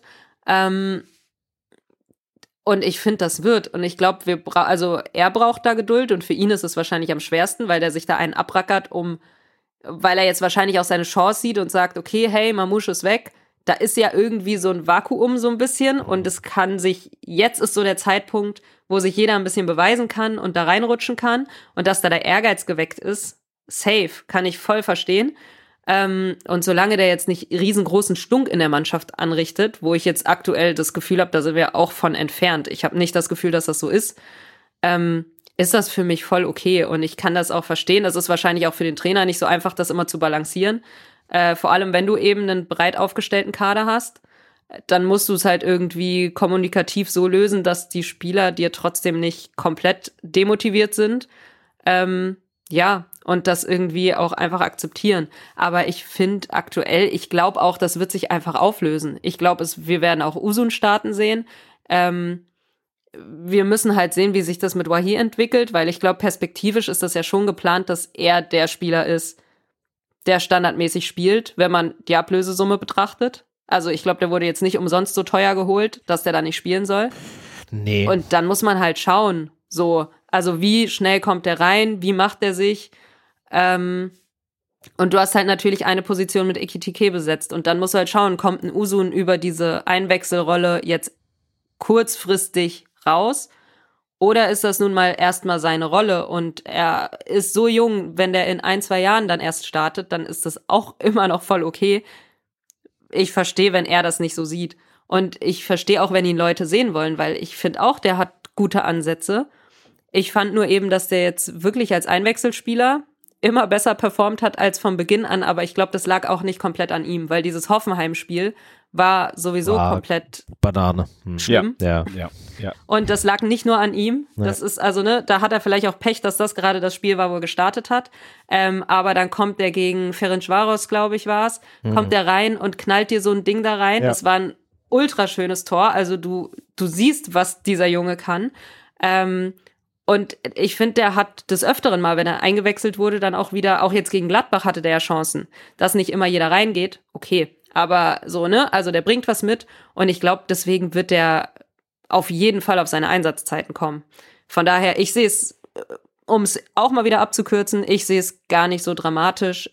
Und ich finde, das wird. Und ich glaube, er braucht da Geduld. Und für ihn ist es wahrscheinlich am schwersten, weil der sich da einen abrackert, weil er jetzt wahrscheinlich auch seine Chance sieht und sagt, okay, hey, Mamouche ist weg. Da ist ja irgendwie so ein Vakuum so ein bisschen. Und jetzt ist so der Zeitpunkt, wo sich jeder ein bisschen beweisen kann und da reinrutschen kann. Und dass da der Ehrgeiz geweckt ist, safe, kann ich voll verstehen. Und solange der jetzt nicht riesengroßen Stunk in der Mannschaft anrichtet, wo ich jetzt aktuell das Gefühl habe, da sind wir auch von entfernt. Ich habe nicht das Gefühl, dass das so ist. Ist das für mich voll okay. Und ich kann das auch verstehen. Das ist wahrscheinlich auch für den Trainer nicht so einfach, das immer zu balancieren. Vor allem, wenn du eben einen breit aufgestellten Kader hast, dann musst du es halt irgendwie kommunikativ so lösen, dass die Spieler dir trotzdem nicht komplett demotiviert sind. Und das irgendwie auch einfach akzeptieren. Aber ich finde aktuell, ich glaube auch, das wird sich einfach auflösen. Ich glaube, wir werden auch Usun starten sehen. Wir müssen halt sehen, wie sich das mit Wahi entwickelt, weil ich glaube, perspektivisch ist das ja schon geplant, dass er der Spieler ist, der standardmäßig spielt, wenn man die Ablösesumme betrachtet. Also ich glaube, der wurde jetzt nicht umsonst so teuer geholt, dass der da nicht spielen soll. Nee. Und dann muss man halt schauen, also wie schnell kommt der rein, wie macht der sich? Und du hast halt natürlich eine Position mit Ekitike besetzt und dann musst du halt schauen, kommt ein Usun über diese Einwechselrolle jetzt kurzfristig raus oder ist das nun mal erstmal seine Rolle und er ist so jung, wenn der in 1-2 Jahren dann erst startet, dann ist das auch immer noch voll okay. Ich verstehe, wenn er das nicht so sieht und ich verstehe auch, wenn ihn Leute sehen wollen, weil ich finde auch, der hat gute Ansätze. Ich fand nur eben, dass der jetzt wirklich als Einwechselspieler immer besser performt hat als von Beginn an, aber ich glaube, das lag auch nicht komplett an ihm, weil dieses Hoffenheim-Spiel war sowieso komplett Banane. Schlimm. Ja. Und das lag nicht nur an ihm. Ja. Das ist da hat er vielleicht auch Pech, dass das gerade das Spiel war, wo er gestartet hat. Aber dann kommt der gegen Ferencvaros, glaube ich, war es, kommt der rein und knallt dir so ein Ding da rein. Ja. Das war ein ultraschönes Tor. Also du siehst, was dieser Junge kann. Und ich finde, der hat des Öfteren mal, wenn er eingewechselt wurde, dann auch wieder, auch jetzt gegen Gladbach hatte der ja Chancen. Dass nicht immer jeder reingeht, okay. Aber also der bringt was mit und ich glaube, deswegen wird der auf jeden Fall auf seine Einsatzzeiten kommen. Von daher, ich sehe es, um es auch mal wieder abzukürzen, ich sehe es gar nicht so dramatisch.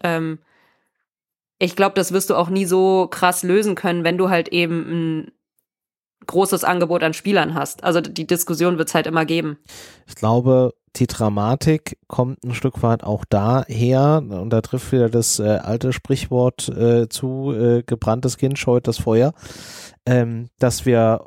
Ich glaube, das wirst du auch nie so krass lösen können, wenn du halt eben ein großes Angebot an Spielern hast. Also die Diskussion wird es halt immer geben. Ich glaube, die Dramatik kommt ein Stück weit auch daher, und da trifft wieder das alte Sprichwort zu, gebranntes Kind scheut das Feuer, dass wir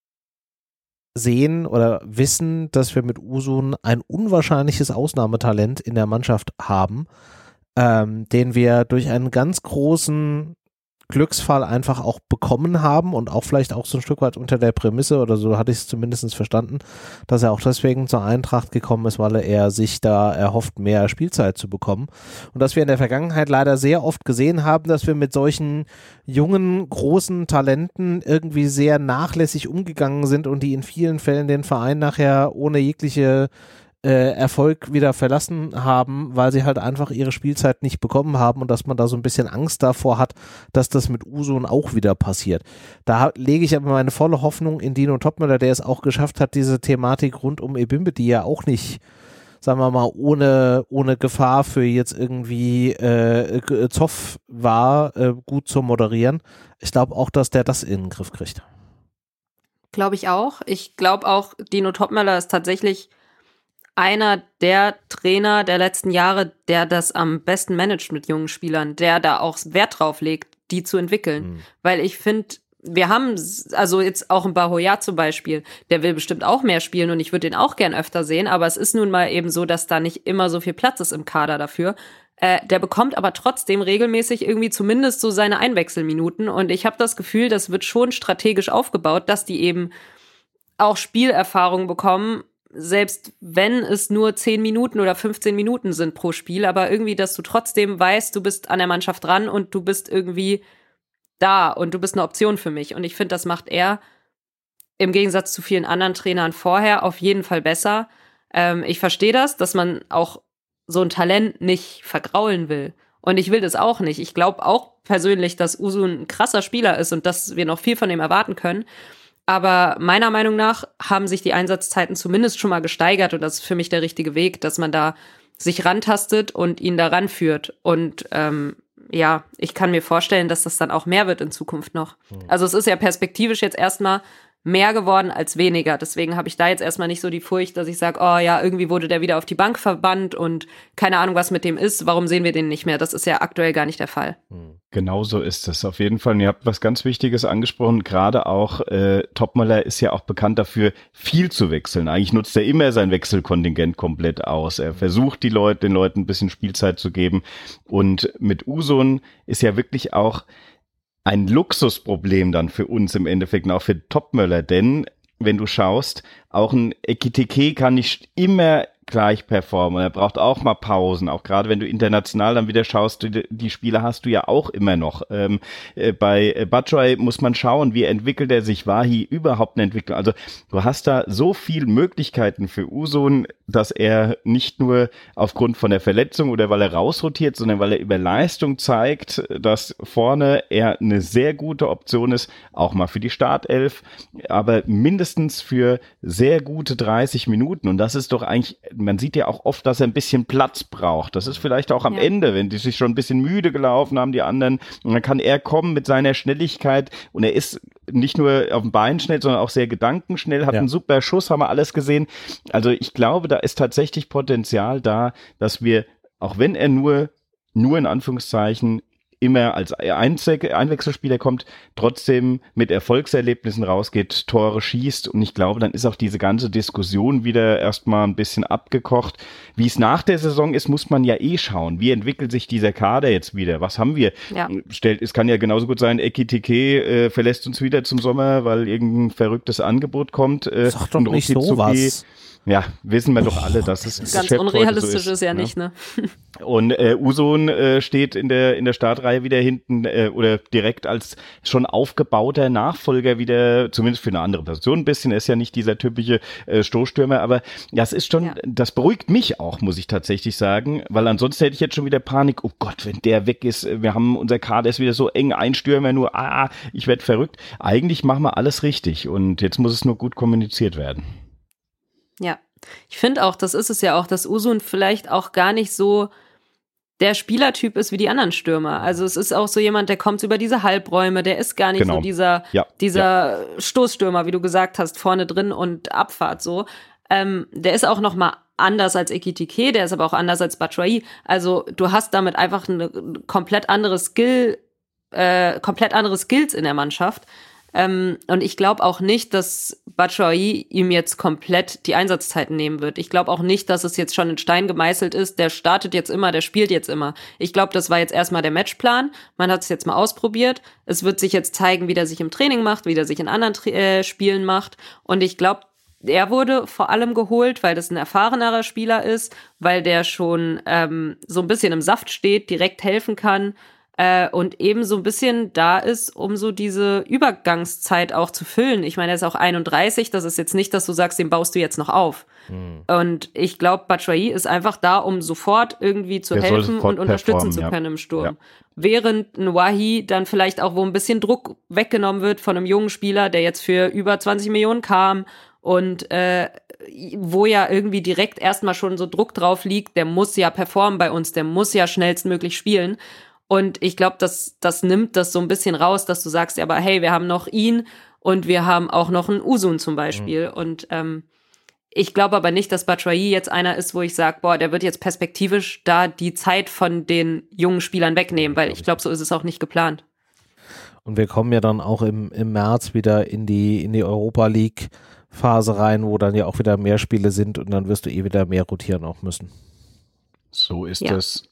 sehen oder wissen, dass wir mit Usun ein unwahrscheinliches Ausnahmetalent in der Mannschaft haben, den wir durch einen ganz großen Glücksfall einfach auch bekommen haben und auch vielleicht auch so ein Stück weit unter der Prämisse, oder so hatte ich es zumindest verstanden, dass er auch deswegen zur Eintracht gekommen ist, weil er sich da erhofft, mehr Spielzeit zu bekommen. Und dass wir in der Vergangenheit leider sehr oft gesehen haben, dass wir mit solchen jungen, großen Talenten irgendwie sehr nachlässig umgegangen sind und die in vielen Fällen den Verein nachher ohne jegliche Erfolg wieder verlassen haben, weil sie halt einfach ihre Spielzeit nicht bekommen haben und dass man da so ein bisschen Angst davor hat, dass das mit Usun auch wieder passiert. Da lege ich aber meine volle Hoffnung in Dino Topmöller, der es auch geschafft hat, diese Thematik rund um Ebimbe, die ja auch nicht, sagen wir mal, ohne Gefahr für jetzt irgendwie Zoff war, gut zu moderieren. Ich glaube auch, dass der das in den Griff kriegt. Glaube ich auch. Ich glaube auch, Dino Topmöller ist tatsächlich einer der Trainer der letzten Jahre, der das am besten managt mit jungen Spielern, der da auch Wert drauf legt, die zu entwickeln. Weil ich finde, wir haben, also jetzt auch ein Bahoya zum Beispiel, der will bestimmt auch mehr spielen und ich würde den auch gern öfter sehen, aber es ist nun mal eben so, dass da nicht immer so viel Platz ist im Kader dafür. Der bekommt aber trotzdem regelmäßig irgendwie zumindest so seine Einwechselminuten und ich habe das Gefühl, das wird schon strategisch aufgebaut, dass die eben auch Spielerfahrung bekommen, selbst wenn es nur 10 Minuten oder 15 Minuten sind pro Spiel, aber irgendwie, dass du trotzdem weißt, du bist an der Mannschaft dran und du bist irgendwie da und du bist eine Option für mich. Und ich finde, das macht er im Gegensatz zu vielen anderen Trainern vorher auf jeden Fall besser. Ich verstehe das, dass man auch so ein Talent nicht vergraulen will. Und ich will das auch nicht. Ich glaube auch persönlich, dass Uzun ein krasser Spieler ist und dass wir noch viel von ihm erwarten können. Aber meiner Meinung nach haben sich die Einsatzzeiten zumindest schon mal gesteigert und das ist für mich der richtige Weg, dass man da sich rantastet und ihn da ranführt. Und ja, ich kann mir vorstellen, dass das dann auch mehr wird in Zukunft noch. Also es ist ja perspektivisch jetzt erstmal mehr geworden als weniger. Deswegen habe ich da jetzt erstmal nicht so die Furcht, dass ich sage, oh ja, irgendwie wurde der wieder auf die Bank verbannt und keine Ahnung, was mit dem ist. Warum sehen wir den nicht mehr? Das ist ja aktuell gar nicht der Fall. Genau so ist es auf jeden Fall. Und ihr habt was ganz Wichtiges angesprochen. Gerade auch Topmöller ist ja auch bekannt dafür, viel zu wechseln. Eigentlich nutzt er immer sein Wechselkontingent komplett aus. Er versucht den Leuten ein bisschen Spielzeit zu geben. Und mit Uzun ist ja wirklich auch ein Luxusproblem dann für uns im Endeffekt und auch für Topmöller, denn wenn du schaust, auch ein Ekitike kann nicht immer gleich performen. Er braucht auch mal Pausen, auch gerade wenn du international dann wieder schaust, die Spiele hast du ja auch immer noch. Bei Batshuayi muss man schauen, wie entwickelt er sich, Wahi überhaupt eine Entwicklung. Also du hast da so viele Möglichkeiten für Uzun, dass er nicht nur aufgrund von der Verletzung oder weil er rausrotiert, sondern weil er über Leistung zeigt, dass vorne er eine sehr gute Option ist, auch mal für die Startelf, aber mindestens für sehr gute 30 Minuten. Und das ist doch eigentlich, man sieht ja auch oft, dass er ein bisschen Platz braucht. Das ist vielleicht auch am Ende, wenn die sich schon ein bisschen müde gelaufen haben, die anderen. Und dann kann er kommen mit seiner Schnelligkeit. Und er ist nicht nur auf dem Bein schnell, sondern auch sehr gedankenschnell, hat einen super Schuss, haben wir alles gesehen. Also ich glaube, da ist tatsächlich Potenzial da, dass wir, auch wenn er nur in Anführungszeichen immer als Einwechselspieler kommt, trotzdem mit Erfolgserlebnissen rausgeht, Tore schießt und ich glaube, dann ist auch diese ganze Diskussion wieder erstmal ein bisschen abgekocht. Wie es nach der Saison ist, muss man ja schauen. Wie entwickelt sich dieser Kader jetzt wieder? Was haben wir? Ja. Es kann ja genauso gut sein, Ekitike verlässt uns wieder zum Sommer, weil irgendein verrücktes Angebot kommt. Sag doch nicht sowas. Ja, wissen wir doch alle, dass es ganz unrealistisch ist ja nicht, ne? Und Uzun steht in der Startreihe wieder hinten oder direkt als schon aufgebauter Nachfolger wieder, zumindest für eine andere Position ein bisschen, er ist ja nicht dieser typische Stoßstürmer, aber das ist schon, das beruhigt mich auch, muss ich tatsächlich sagen, weil ansonsten hätte ich jetzt schon wieder Panik, oh Gott, wenn der weg ist, wir haben, unser Kader ist wieder so eng, ein Stürmer nur, ich werde verrückt. Eigentlich machen wir alles richtig und jetzt muss es nur gut kommuniziert werden. Ja, ich finde auch, das ist es ja auch, dass Uzun vielleicht auch gar nicht so der Spielertyp ist wie die anderen Stürmer. Also es ist auch so jemand, der kommt über diese Halbräume, der ist gar nicht so dieser Stoßstürmer, wie du gesagt hast, vorne drin und Abfahrt so. Der ist auch noch mal anders als Ekitike, der ist aber auch anders als Batshuayi. Also du hast damit einfach eine komplett andere Skills in der Mannschaft. Und ich glaube auch nicht, dass Batshuayi ihm jetzt komplett die Einsatzzeiten nehmen wird. Ich glaube auch nicht, dass es jetzt schon in Stein gemeißelt ist. Der startet jetzt immer, der spielt jetzt immer. Ich glaube, das war jetzt erstmal der Matchplan. Man hat es jetzt mal ausprobiert. Es wird sich jetzt zeigen, wie der sich im Training macht, wie der sich in anderen Spielen macht. Und ich glaube, er wurde vor allem geholt, weil das ein erfahrenerer Spieler ist, weil der schon so ein bisschen im Saft steht, direkt helfen kann. Und eben so ein bisschen da ist, um so diese Übergangszeit auch zu füllen. Ich meine, er ist auch 31, das ist jetzt nicht, dass du sagst, den baust du jetzt noch auf. Und ich glaube, Batshuayi ist einfach da, um sofort irgendwie zu helfen und unterstützen zu können im Sturm. Ja. Während ein Wahi dann vielleicht auch, wo ein bisschen Druck weggenommen wird von einem jungen Spieler, der jetzt für über 20 Millionen kam und wo ja irgendwie direkt erstmal schon so Druck drauf liegt, der muss ja performen bei uns, der muss ja schnellstmöglich spielen. Und ich glaube, das nimmt das so ein bisschen raus, dass du sagst, ja, aber hey, wir haben noch ihn und wir haben auch noch einen Uzun zum Beispiel. Und ich glaube aber nicht, dass Batshuayi jetzt einer ist, wo ich sage, boah, der wird jetzt perspektivisch da die Zeit von den jungen Spielern wegnehmen, weil ich glaube, so ist es auch nicht geplant. Und wir kommen ja dann auch im März wieder in die Europa League Phase rein, wo dann ja auch wieder mehr Spiele sind und dann wirst du wieder mehr rotieren auch müssen. So ist es.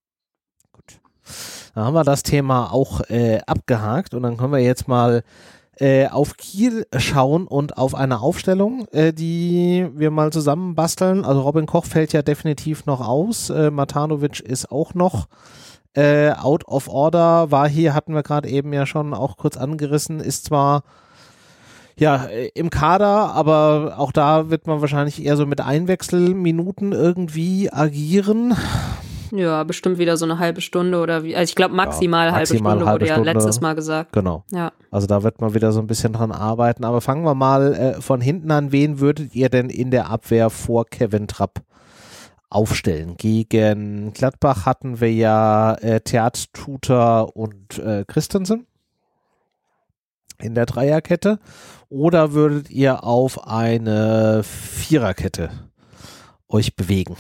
Dann haben wir das Thema auch abgehakt und dann können wir jetzt mal auf Kiel schauen und auf eine Aufstellung, die wir mal zusammen basteln. Also Robin Koch fällt ja definitiv noch aus, Matanovic ist auch noch Out of Order war hier, hatten wir gerade eben ja schon auch kurz angerissen, ist zwar ja im Kader, aber auch da wird man wahrscheinlich eher so mit Einwechselminuten irgendwie agieren. Ja, bestimmt wieder so eine halbe Stunde oder wie. Also ich glaube maximal halbe Stunde, wurde ja letztes Mal gesagt. Genau. Ja. Also da wird man wieder so ein bisschen dran arbeiten. Aber fangen wir mal von hinten an. Wen würdet ihr denn in der Abwehr vor Kevin Trapp aufstellen? Gegen Gladbach hatten wir ja Theat, Tuta und Christensen in der Dreierkette. Oder würdet ihr auf eine Viererkette euch bewegen?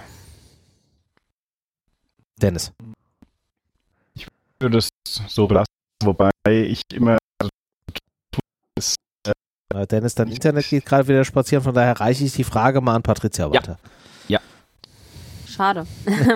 Dennis. Ich würde es so belassen, wobei ich immer Dennis, dein Internet geht gerade wieder spazieren, von daher reiche ich die Frage mal an Patricia weiter. Ja. Schade.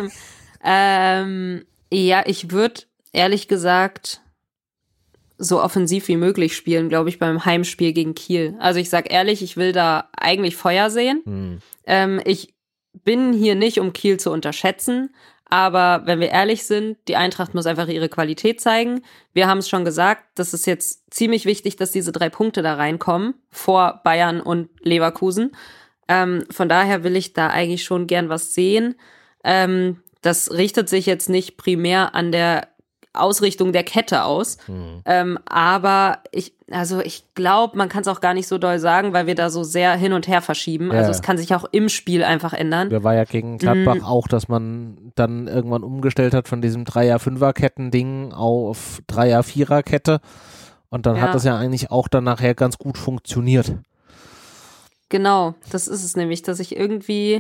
Ja, ich würde ehrlich gesagt so offensiv wie möglich spielen, glaube ich, beim Heimspiel gegen Kiel. Also ich sag ehrlich, ich will da eigentlich Feuer sehen. Ich bin hier nicht, um Kiel zu unterschätzen, aber wenn wir ehrlich sind, die Eintracht muss einfach ihre Qualität zeigen. Wir haben es schon gesagt, das ist jetzt ziemlich wichtig, dass diese 3 Punkte da reinkommen, vor Bayern und Leverkusen. Von daher will ich da eigentlich schon gern was sehen. Das richtet sich jetzt nicht primär an der Ausrichtung der Kette aus. Aber ich glaube, man kann es auch gar nicht so doll sagen, weil wir da so sehr hin und her verschieben. Ja. Also es kann sich auch im Spiel einfach ändern. Da war ja gegen Gladbach auch, dass man dann irgendwann umgestellt hat von diesem 3er-5er-Ketten-Ding auf 3er-4er-Kette. Und dann hat das ja eigentlich auch dann nachher ganz gut funktioniert. Genau, das ist es nämlich, dass ich irgendwie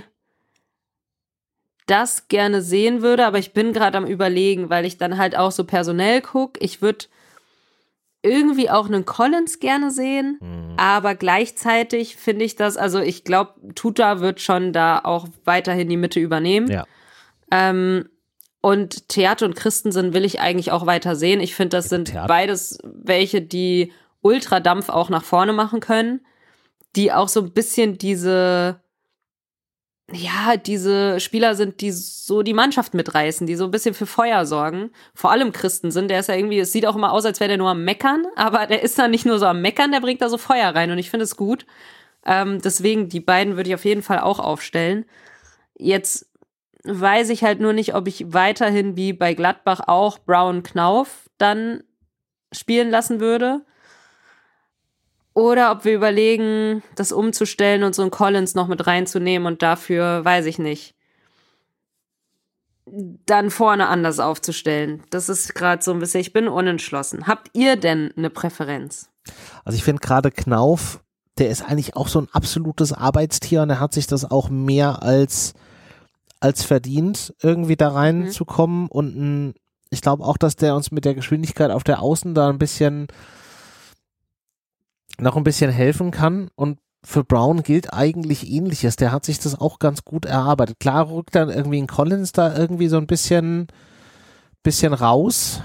das gerne sehen würde, aber ich bin gerade am Überlegen, weil ich dann halt auch so personell gucke. Ich würde irgendwie auch einen Collins gerne sehen, aber gleichzeitig finde ich das, also ich glaube, Tuta wird schon da auch weiterhin die Mitte übernehmen. Ja. Und Theat und Christensen will ich eigentlich auch weiter sehen. Ich finde, das sind beides welche, die Ultradampf auch nach vorne machen können, die auch so ein bisschen diese Spieler sind, die so die Mannschaft mitreißen, die so ein bisschen für Feuer sorgen. Vor allem Christensen, der ist ja irgendwie, es sieht auch immer aus, als wäre der nur am Meckern, aber der ist da nicht nur so am Meckern, der bringt da so Feuer rein und ich finde es gut. Deswegen, die beiden würde ich auf jeden Fall auch aufstellen. Jetzt weiß ich halt nur nicht, ob ich weiterhin wie bei Gladbach auch Brown Knauf dann spielen lassen würde. Oder ob wir überlegen, das umzustellen und so einen Collins noch mit reinzunehmen und dafür, weiß ich nicht, dann vorne anders aufzustellen. Das ist gerade so ein bisschen, ich bin unentschlossen. Habt ihr denn eine Präferenz? Also ich finde gerade Knauf, der ist eigentlich auch so ein absolutes Arbeitstier und er hat sich das auch mehr als verdient, irgendwie da reinzukommen und ich glaube auch, dass der uns mit der Geschwindigkeit auf der Außen da noch ein bisschen helfen kann und für Brown gilt eigentlich Ähnliches. Der hat sich das auch ganz gut erarbeitet. Klar rückt dann irgendwie ein Collins da irgendwie so ein bisschen raus.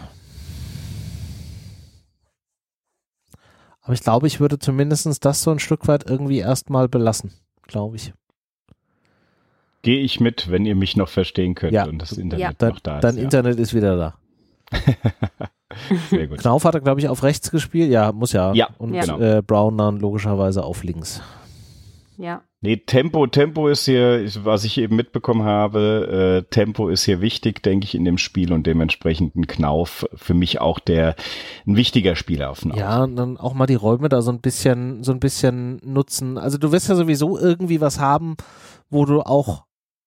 Aber ich glaube, ich würde zumindest das so ein Stück weit irgendwie erstmal belassen, glaube ich. Gehe ich mit, wenn ihr mich noch verstehen könnt Ja. und das Internet Dann, noch da ist. dein Internet ist wieder da. Sehr gut. Knauf hat er, glaube ich, auf rechts gespielt. Ja, muss ja. Ja, und genau. Brown dann logischerweise auf links. Ja. Nee, Tempo ist hier, was ich eben mitbekommen habe, Tempo ist hier wichtig, denke ich, in dem Spiel und dementsprechend ein Knauf für mich auch ein wichtiger Spieler auf den Außen. Ja, und dann auch mal die Räume da so ein bisschen nutzen. Also du wirst ja sowieso irgendwie was haben, wo du auch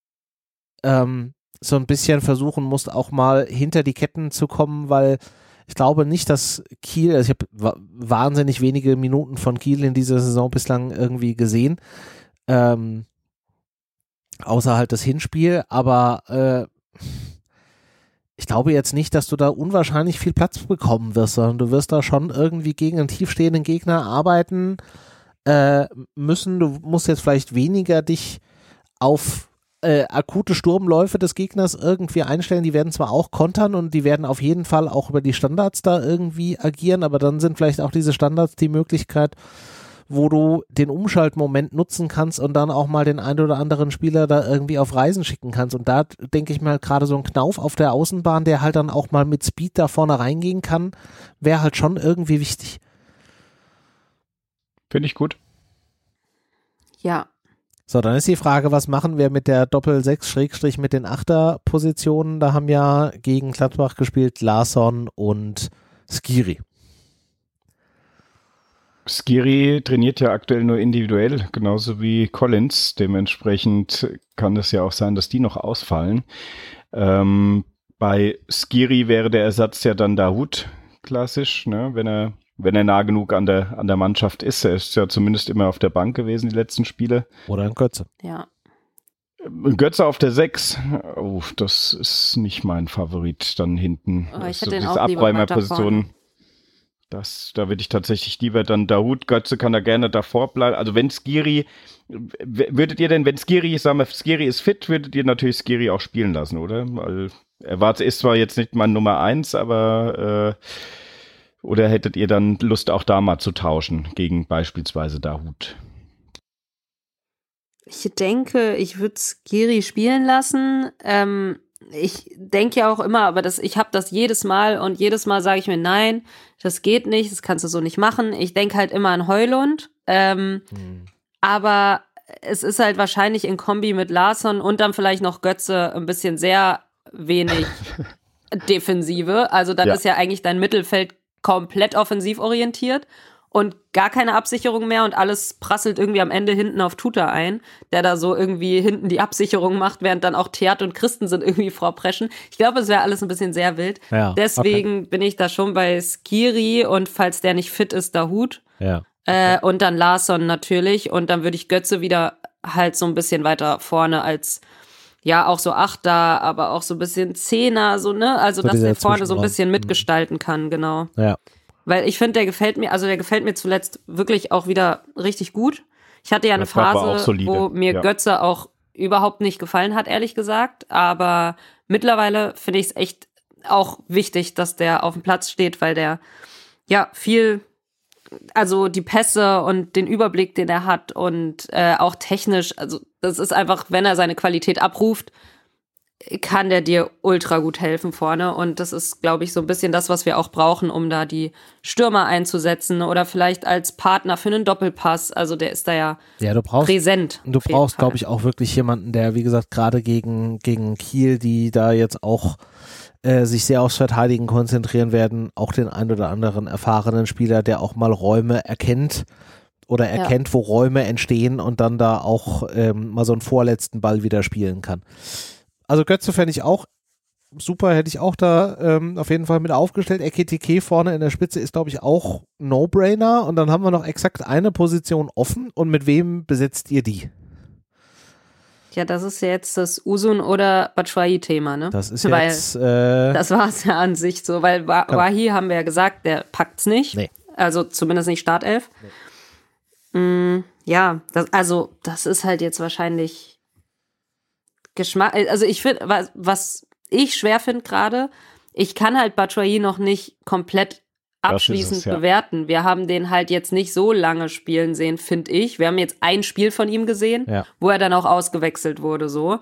so ein bisschen versuchen musst, auch mal hinter die Ketten zu kommen, weil ich glaube nicht, dass Kiel, also ich habe wahnsinnig wenige Minuten von Kiel in dieser Saison bislang irgendwie gesehen, außer halt das Hinspiel, aber ich glaube jetzt nicht, dass du da unwahrscheinlich viel Platz bekommen wirst, sondern du wirst da schon irgendwie gegen einen tiefstehenden Gegner arbeiten müssen. Du musst jetzt vielleicht weniger dich auf akute Sturmläufe des Gegners irgendwie einstellen. Die werden zwar auch kontern und die werden auf jeden Fall auch über die Standards da irgendwie agieren, aber dann sind vielleicht auch diese Standards die Möglichkeit, wo du den Umschaltmoment nutzen kannst und dann auch mal den einen oder anderen Spieler da irgendwie auf Reisen schicken kannst. Und da denke ich mal, gerade so ein Knauf auf der Außenbahn, der halt dann auch mal mit Speed da vorne reingehen kann, wäre halt schon irgendwie wichtig. Finde ich gut. Ja. So, dann ist die Frage, was machen wir mit der Doppel-6/ mit den Achterpositionen? Da haben ja gegen Gladbach gespielt Larsson und Skiri. Skiri trainiert ja aktuell nur individuell, genauso wie Collins. Dementsprechend kann es ja auch sein, dass die noch ausfallen. Bei Skiri wäre der Ersatz ja dann Dahoud, klassisch, ne? Wenn er nah genug an der Mannschaft ist. Er ist ja zumindest immer auf der Bank gewesen, die letzten Spiele. Oder ein Götze. Ja. Götze auf der 6. Oh, das ist nicht mein Favorit dann hinten. Aber ich hätte also den diese auch lieber Abräumerposition. Da würde ich tatsächlich lieber dann Dahoud, Götze kann da gerne davor bleiben. Also wenn Skiri, würdet ihr denn, wenn Skiri, sagen wir, Skiri ist fit, würdet ihr natürlich Skiri auch spielen lassen, oder? Weil ist zwar jetzt nicht mein Nummer 1, aber oder hättet ihr dann Lust, auch da mal zu tauschen gegen beispielsweise Dahoud? Ich denke, ich würde Skiri spielen lassen. Ich denke ja auch immer, aber ich habe das jedes Mal und jedes Mal sage ich mir, nein, das geht nicht, das kannst du so nicht machen. Ich denke halt immer an Højlund, aber es ist halt wahrscheinlich in Kombi mit Larsson und dann vielleicht noch Götze ein bisschen sehr wenig Defensive. Also dann ist ja eigentlich dein Mittelfeld komplett offensiv orientiert und gar keine Absicherung mehr und alles prasselt irgendwie am Ende hinten auf Tuta ein, der da so irgendwie hinten die Absicherung macht, während dann auch Theat und Christensen irgendwie vorpreschen. Ich glaube, es wäre alles ein bisschen sehr wild. Ja, deswegen bin ich da schon bei Skiri und falls der nicht fit ist, Dahoud. Ja. Und dann Larsson natürlich und dann würde ich Götze wieder halt so ein bisschen weiter vorne als ja, auch so Achter, aber auch so ein bisschen Zehner, so, ne? Also, so dass der vorne so ein bisschen mitgestalten kann, genau. Ja. Weil ich finde, der gefällt mir zuletzt wirklich auch wieder richtig gut. Ich hatte ja eine Phase, wo mir Götze auch überhaupt nicht gefallen hat, ehrlich gesagt. Aber mittlerweile finde ich es echt auch wichtig, dass der auf dem Platz steht, weil der ja viel, also die Pässe und den Überblick, den er hat und auch technisch, also das ist einfach, wenn er seine Qualität abruft, kann der dir ultra gut helfen vorne und das ist, glaube ich, so ein bisschen das, was wir auch brauchen, um da die Stürmer einzusetzen oder vielleicht als Partner für einen Doppelpass, also der ist da ja präsent. Du brauchst, glaube ich, auch wirklich jemanden, der, wie gesagt, gerade gegen Kiel, die da jetzt auch sich sehr aufs Verteidigen konzentrieren werden, auch den ein oder anderen erfahrenen Spieler, der auch mal Räume erkennt oder erkennt, wo Räume entstehen und dann da auch mal so einen vorletzten Ball wieder spielen kann. Also Götze fände ich auch super, hätte ich auch da auf jeden Fall mit aufgestellt. Ekitike vorne in der Spitze ist, glaube ich, auch No-Brainer und dann haben wir noch exakt eine Position offen und mit wem besetzt ihr die? Ja, das ist ja jetzt das Uzun oder Batshuayi-Thema, ne? Das ist jetzt das war es ja an sich so, weil Wahi haben wir ja gesagt, der packt's nicht. Nee. Also zumindest nicht Startelf. Nee. Ja, das ist halt jetzt wahrscheinlich Geschmack. Also ich finde, was ich schwer finde gerade, ich kann halt Batshuayi noch nicht komplett abschließend bewerten. Wir haben den halt jetzt nicht so lange spielen sehen, finde ich. Wir haben jetzt ein Spiel von ihm gesehen, wo er dann auch ausgewechselt wurde, so.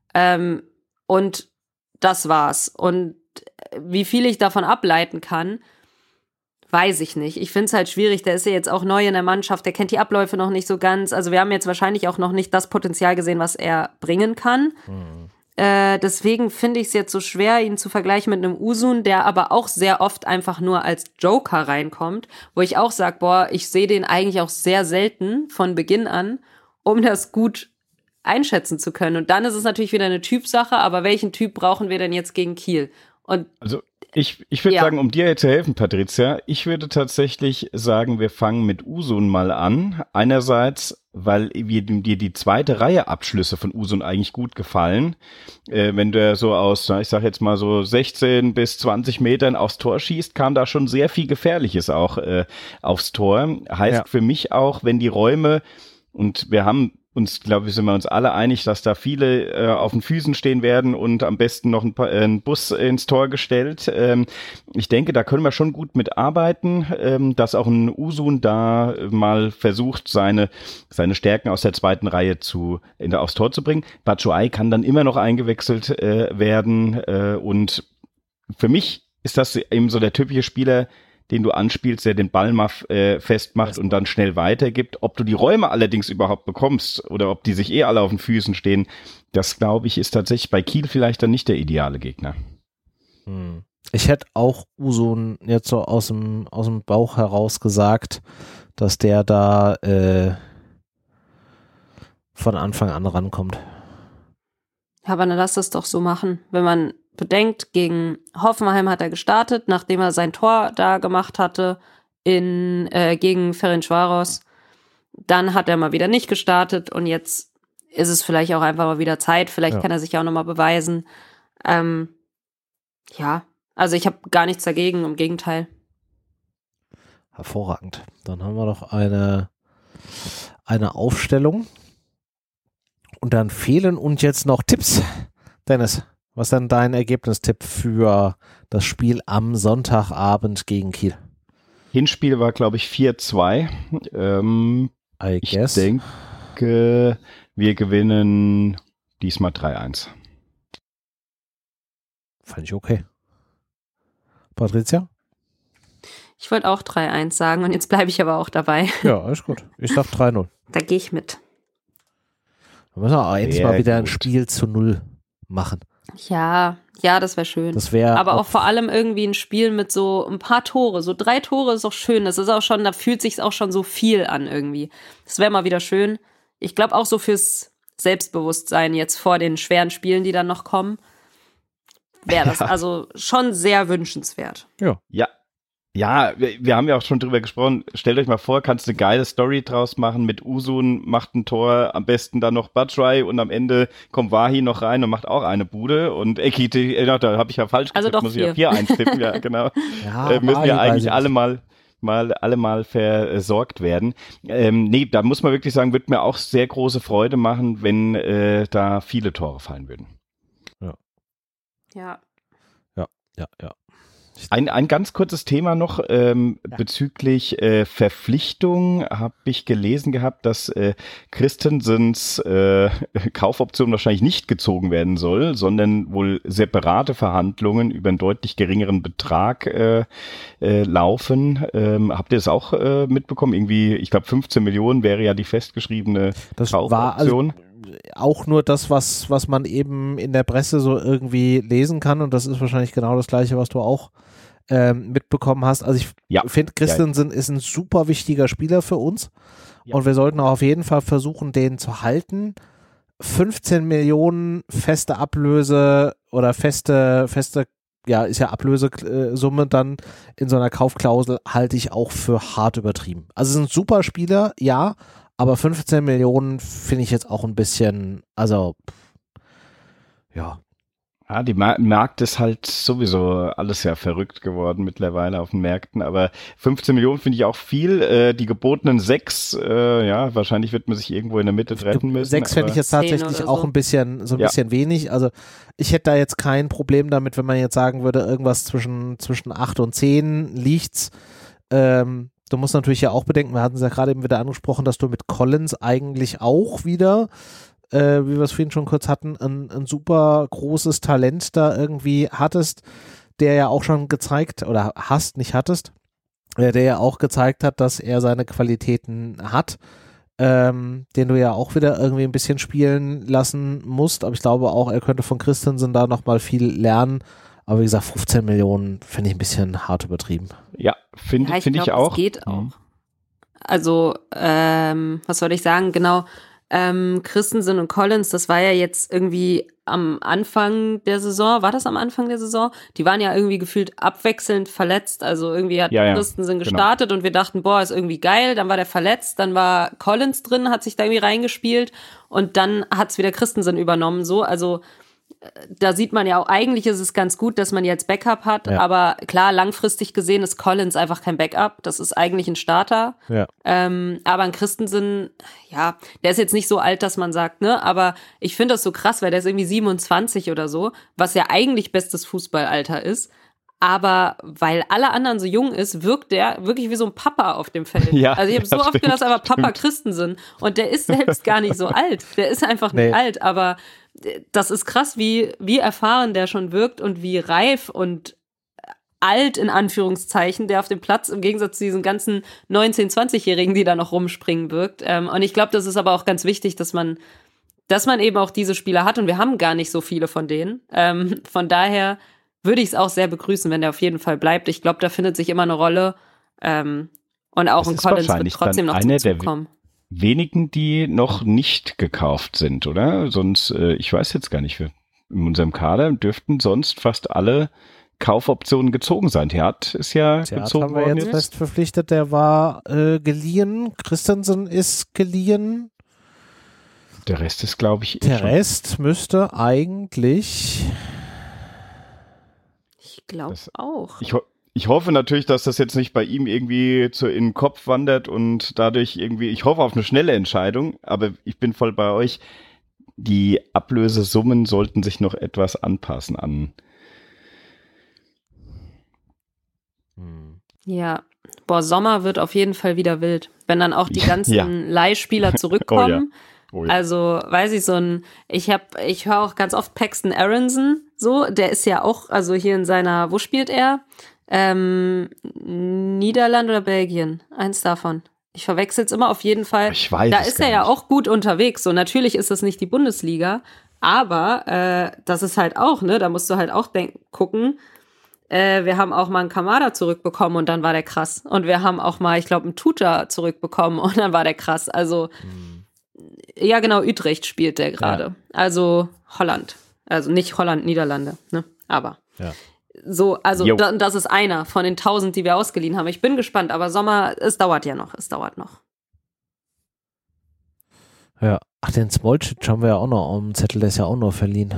Und das war's. Und wie viel ich davon ableiten kann, weiß ich nicht. Ich finde es halt schwierig. Der ist ja jetzt auch neu in der Mannschaft. Der kennt die Abläufe noch nicht so ganz. Also wir haben jetzt wahrscheinlich auch noch nicht das Potenzial gesehen, was er bringen kann. Deswegen finde ich es jetzt so schwer, ihn zu vergleichen mit einem Uzun, der aber auch sehr oft einfach nur als Joker reinkommt, wo ich auch sage, ich sehe den eigentlich auch sehr selten von Beginn an, um das gut einschätzen zu können. Und dann ist es natürlich wieder eine Typsache, aber welchen Typ brauchen wir denn jetzt gegen Kiel? Und also ich würde sagen, um dir zu helfen, Patricia, ich würde tatsächlich sagen, wir fangen mit Uzun mal an. Einerseits, weil dir die zweite Reihe Abschlüsse von Uzun eigentlich gut gefallen. Wenn der so aus, ich sag jetzt mal so 16 bis 20 Metern aufs Tor schießt, kam da schon sehr viel Gefährliches auch aufs Tor. Heißt für mich auch, wenn die Räume, und wir haben glaube ich, sind wir uns alle einig, dass da viele auf den Füßen stehen werden und am besten noch ein Bus ins Tor gestellt. Ich denke, da können wir schon gut mitarbeiten, dass auch ein Usun da mal versucht, seine Stärken aus der zweiten Reihe aufs Tor zu bringen. Batshuayi kann dann immer noch eingewechselt werden und für mich ist das eben so der typische Spieler, den du anspielst, der den Ball mal festmacht und dann schnell weitergibt. Ob du die Räume allerdings überhaupt bekommst oder ob die sich alle auf den Füßen stehen, das, glaube ich, ist tatsächlich bei Kiel vielleicht dann nicht der ideale Gegner. Ich hätte auch Usun jetzt so aus dem Bauch heraus gesagt, dass der da von Anfang an rankommt. Ja, aber dann lass das doch so machen. Wenn man bedenkt, gegen Hoffenheim hat er gestartet, nachdem er sein Tor da gemacht hatte gegen Ferencváros. Dann hat er mal wieder nicht gestartet und jetzt ist es vielleicht auch einfach mal wieder Zeit. Vielleicht kann er sich auch nochmal beweisen. Ja, also ich habe gar nichts dagegen, im Gegenteil. Hervorragend. Dann haben wir doch eine Aufstellung. Und dann fehlen uns jetzt noch Tipps. Dennis, was ist denn dein Ergebnistipp für das Spiel am Sonntagabend gegen Kiel? Hinspiel war, glaube ich, 4-2. Ich denke, wir gewinnen diesmal 3-1. Fand ich okay. Patricia? Ich wollte auch 3-1 sagen und jetzt bleibe ich aber auch dabei. Ja, alles gut. Ich sag 3-0. Da gehe ich mit. Da müssen wir endlich mal wieder ein Spiel zu 0 machen. Ja, das wäre schön. Das wäre aber auch vor allem irgendwie ein Spiel mit so ein paar Tore. So 3 Tore ist auch schön. Das ist auch schon, da fühlt sich auch schon so viel an irgendwie. Das wäre mal wieder schön. Ich glaube auch so fürs Selbstbewusstsein jetzt vor den schweren Spielen, die dann noch kommen, wäre das also schon sehr wünschenswert. Ja, wir haben ja auch schon drüber gesprochen. Stellt euch mal vor, kannst eine geile Story draus machen mit Usun, macht ein Tor, am besten dann noch Batshuayi und am Ende kommt Wahi noch rein und macht auch eine Bude und Ekiti, da habe ich ja falsch getippt, muss ich ja 4-1 tippen, ja genau. Müssen ja eigentlich alle mal versorgt werden. Nee, da muss man wirklich sagen, wird mir auch sehr große Freude machen, wenn da viele Tore fallen würden. Ja. Ein ganz kurzes Thema noch bezüglich Verpflichtung habe ich gelesen gehabt, dass Christensens Kaufoption wahrscheinlich nicht gezogen werden soll, sondern wohl separate Verhandlungen über einen deutlich geringeren Betrag laufen. Habt ihr das auch mitbekommen? Irgendwie, ich glaube 15 Millionen wäre ja die festgeschriebene Kaufoption. War also auch nur das, was man eben in der Presse so irgendwie lesen kann und das ist wahrscheinlich genau das Gleiche, was du auch mitbekommen hast. Also ich finde, Christensen ist ein super wichtiger Spieler für uns und wir sollten auch auf jeden Fall versuchen, den zu halten. 15 Millionen feste Ablöse oder feste, ist ja Ablösesumme dann in so einer Kaufklausel halte ich auch für hart übertrieben. Also es ist ein super Spieler, ja, aber 15 Millionen finde ich jetzt auch ein bisschen, also ja. Ja, die Markt ist halt sowieso alles ja verrückt geworden mittlerweile auf den Märkten, aber 15 Millionen finde ich auch viel. Die gebotenen 6, wahrscheinlich wird man sich irgendwo in der Mitte treffen müssen. 6 fände ich jetzt tatsächlich auch ein bisschen wenig. Also ich hätte da jetzt kein Problem damit, wenn man jetzt sagen würde, irgendwas zwischen 8 und 10 liegt's. Du musst natürlich ja auch bedenken, wir hatten es ja gerade eben wieder angesprochen, dass du mit Collins eigentlich auch wieder wie wir es vorhin schon kurz hatten, ein super großes Talent da irgendwie hattest, der ja auch schon gezeigt, oder der ja auch gezeigt hat, dass er seine Qualitäten hat, den du ja auch wieder irgendwie ein bisschen spielen lassen musst, aber ich glaube auch, er könnte von Christensen da nochmal viel lernen, aber wie gesagt, 15 Millionen finde ich ein bisschen hart übertrieben. Ja, finde ich auch. Das geht auch. Also, was soll ich sagen, genau, Christensen und Collins, das war ja jetzt irgendwie am Anfang der Saison, war das am Anfang der Saison? Die waren ja irgendwie gefühlt abwechselnd verletzt, also irgendwie hat Christensen gestartet und wir dachten, boah, ist irgendwie geil, dann war der verletzt, dann war Collins drin, hat sich da irgendwie reingespielt und dann hat's wieder Christensen übernommen, so, also da sieht man ja auch, eigentlich ist es ganz gut, dass man jetzt Backup hat, aber klar, langfristig gesehen ist Collins einfach kein Backup, das ist eigentlich ein Starter. Ja. Aber ein Christensen, ja, der ist jetzt nicht so alt, dass man sagt, ne, aber ich finde das so krass, weil der ist irgendwie 27 oder so, was ja eigentlich bestes Fußballalter ist. Aber weil alle anderen so jung ist, wirkt der wirklich wie so ein Papa auf dem Feld. Ja, also ich habe so oft gedacht, aber Papa Christensen. Und der ist selbst gar nicht so alt. Der ist einfach nicht alt. Aber das ist krass, wie erfahren der schon wirkt und wie reif und alt, in Anführungszeichen, der auf dem Platz im Gegensatz zu diesen ganzen 19-, 20-Jährigen, die da noch rumspringen, wirkt. Und ich glaube, das ist aber auch ganz wichtig, dass man eben auch diese Spieler hat. Und wir haben gar nicht so viele von denen. Von daher würde ich es auch sehr begrüßen, wenn der auf jeden Fall bleibt. Ich glaube, da findet sich immer eine Rolle. Und auch ein Collins wird trotzdem noch zum Zug kommen. Wenigen, die noch nicht gekauft sind, oder? Sonst, ich weiß jetzt gar nicht, in unserem Kader dürften sonst fast alle Kaufoptionen gezogen sein. Theat ist ja gezogen worden. Haben wir jetzt fest verpflichtet, der war geliehen. Christensen ist geliehen. Der Rest ist, glaube ich, der Rest müsste eigentlich... Ich glaube auch. Ich hoffe natürlich, dass das jetzt nicht bei ihm irgendwie in den Kopf wandert und dadurch irgendwie, ich hoffe auf eine schnelle Entscheidung, aber ich bin voll bei euch. Die Ablösesummen sollten sich noch etwas anpassen an. Ja, Sommer wird auf jeden Fall wieder wild, wenn dann auch die ganzen Leihspieler zurückkommen. Oh ja. Also, weiß ich, ich höre auch ganz oft Paxton Aronson, so, der ist ja auch, also hier in seiner, wo spielt er? Niederland oder Belgien? Eins davon. Ich verwechsel es immer auf jeden Fall. Ich weiß da ist er ja auch gut unterwegs. So, natürlich ist das nicht die Bundesliga, aber das ist halt auch, ne, da musst du halt auch gucken. Wir haben auch mal einen Kamada zurückbekommen und dann war der krass. Und wir haben auch mal, ich glaube, einen Tuta zurückbekommen und dann war der krass. Also, ja, genau, Utrecht spielt der gerade. Ja. Also Holland. Also nicht Holland, Niederlande, ne? Aber so, also das ist einer von den 1000, die wir ausgeliehen haben. Ich bin gespannt, aber Sommer, es dauert noch. Ja, ach, den Smolcic haben wir ja auch noch auf dem Zettel, der ist ja auch noch verliehen.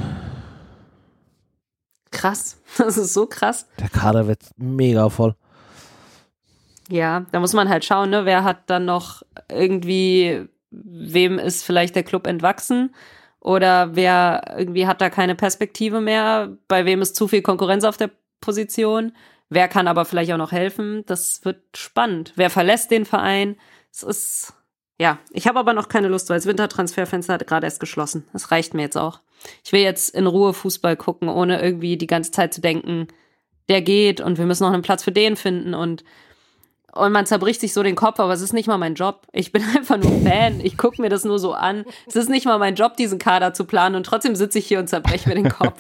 Krass, das ist so krass. Der Kader wird mega voll. Ja, da muss man halt schauen, ne? Wer hat dann noch irgendwie... Wem ist vielleicht der Club entwachsen oder wer irgendwie hat da keine Perspektive mehr, bei wem ist zu viel Konkurrenz auf der Position, wer kann aber vielleicht auch noch helfen, das wird spannend. Wer verlässt den Verein? Es ist, ja, ich habe aber noch keine Lust, weil das Wintertransferfenster hat gerade erst geschlossen. Das reicht mir jetzt auch. Ich will jetzt in Ruhe Fußball gucken, ohne irgendwie die ganze Zeit zu denken, der geht und wir müssen noch einen Platz für den finden und man zerbricht sich so den Kopf, aber es ist nicht mal mein Job. Ich bin einfach nur Fan. Ich gucke mir das nur so an. Es ist nicht mal mein Job, diesen Kader zu planen und trotzdem sitze ich hier und zerbreche mir den Kopf.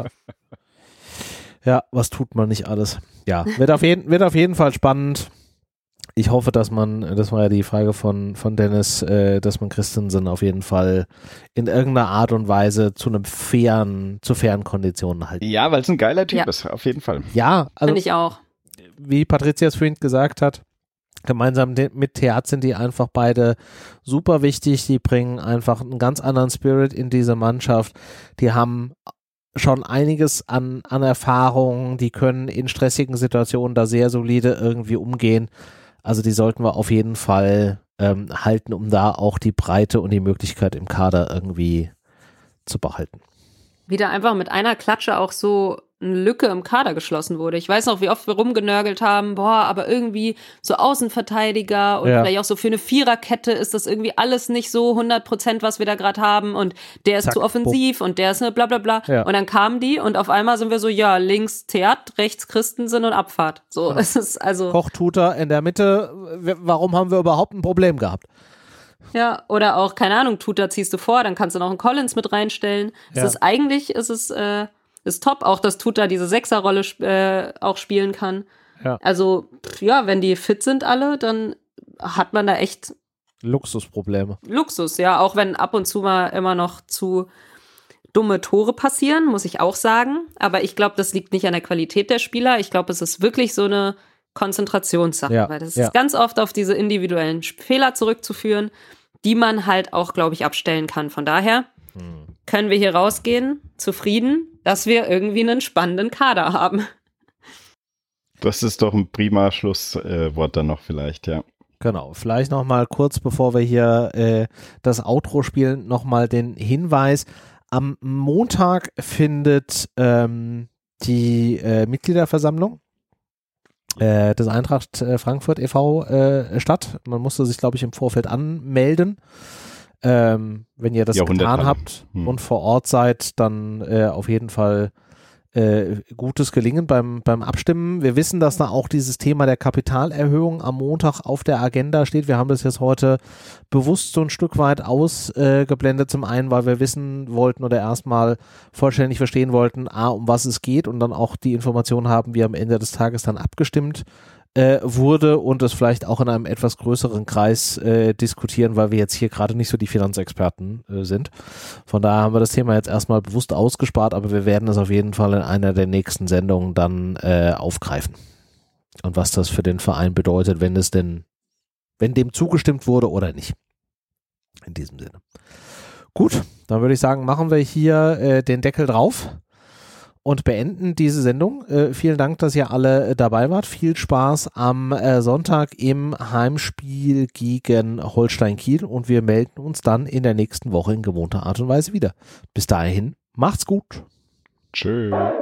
Ja, was tut man nicht alles? Ja, wird auf jeden Fall spannend. Ich hoffe, dass man, das war ja die Frage von Dennis, dass man Christensen auf jeden Fall in irgendeiner Art und Weise zu fairen Konditionen halten. Ja, weil es ein geiler Typ ist, auf jeden Fall. Ja, also finde ich auch. Wie Patricia es vorhin gesagt hat, gemeinsam mit Theat sind die einfach beide super wichtig. Die bringen einfach einen ganz anderen Spirit in diese Mannschaft. Die haben schon einiges an Erfahrung. Die können in stressigen Situationen da sehr solide irgendwie umgehen. Also die sollten wir auf jeden Fall halten, um da auch die Breite und die Möglichkeit im Kader irgendwie zu behalten. Wieder einfach mit einer Klatsche auch so eine Lücke im Kader geschlossen wurde. Ich weiß noch, wie oft wir rumgenörgelt haben, aber irgendwie so Außenverteidiger und vielleicht auch so für eine Viererkette ist das irgendwie alles nicht so 100%, was wir da gerade haben und der ist zu offensiv und der ist eine bla bla bla. Ja. Und dann kamen die und auf einmal sind wir so, ja, links Theat, rechts Christensen und Abfahrt. So, es ist also... Koch-Tuta in der Mitte, warum haben wir überhaupt ein Problem gehabt? Ja, oder auch, keine Ahnung, Tuta ziehst du vor, dann kannst du noch einen Collins mit reinstellen. Es ist eigentlich, ist top, auch dass Tuta diese Sechserrolle auch spielen kann. Ja. Also, ja, wenn die fit sind alle, dann hat man da echt Luxusprobleme. Luxus, ja, auch wenn ab und zu mal immer noch zu dumme Tore passieren, muss ich auch sagen. Aber ich glaube, das liegt nicht an der Qualität der Spieler. Ich glaube, es ist wirklich so eine Konzentrationssache, weil das ist ganz oft auf diese individuellen Fehler zurückzuführen, die man halt auch, glaube ich, abstellen kann. Von daher können wir hier rausgehen, zufrieden, dass wir irgendwie einen spannenden Kader haben. Das ist doch ein prima Schlusswort dann noch vielleicht, ja. Genau, vielleicht nochmal kurz, bevor wir hier das Outro spielen, nochmal den Hinweis. Am Montag findet die Mitgliederversammlung des Eintracht Frankfurt e.V. Statt. Man musste sich, glaube ich, im Vorfeld anmelden. Wenn ihr das getan habt und vor Ort seid, dann auf jeden Fall gutes Gelingen beim Abstimmen. Wir wissen, dass da auch dieses Thema der Kapitalerhöhung am Montag auf der Agenda steht. Wir haben das jetzt heute bewusst so ein Stück weit ausgeblendet. Zum einen, weil wir wissen wollten oder erstmal vollständig verstehen wollten, um was es geht und dann auch die Information haben, wie am Ende des Tages dann abgestimmt wurde und es vielleicht auch in einem etwas größeren Kreis diskutieren, weil wir jetzt hier gerade nicht so die Finanzexperten sind. Von daher haben wir das Thema jetzt erstmal bewusst ausgespart, aber wir werden es auf jeden Fall in einer der nächsten Sendungen dann aufgreifen. Und was das für den Verein bedeutet, wenn dem zugestimmt wurde oder nicht. In diesem Sinne. Gut, dann würde ich sagen, machen wir hier den Deckel drauf und beenden diese Sendung. Vielen Dank, dass ihr alle dabei wart. Viel Spaß am Sonntag im Heimspiel gegen Holstein Kiel und wir melden uns dann in der nächsten Woche in gewohnter Art und Weise wieder. Bis dahin, macht's gut. Tschö.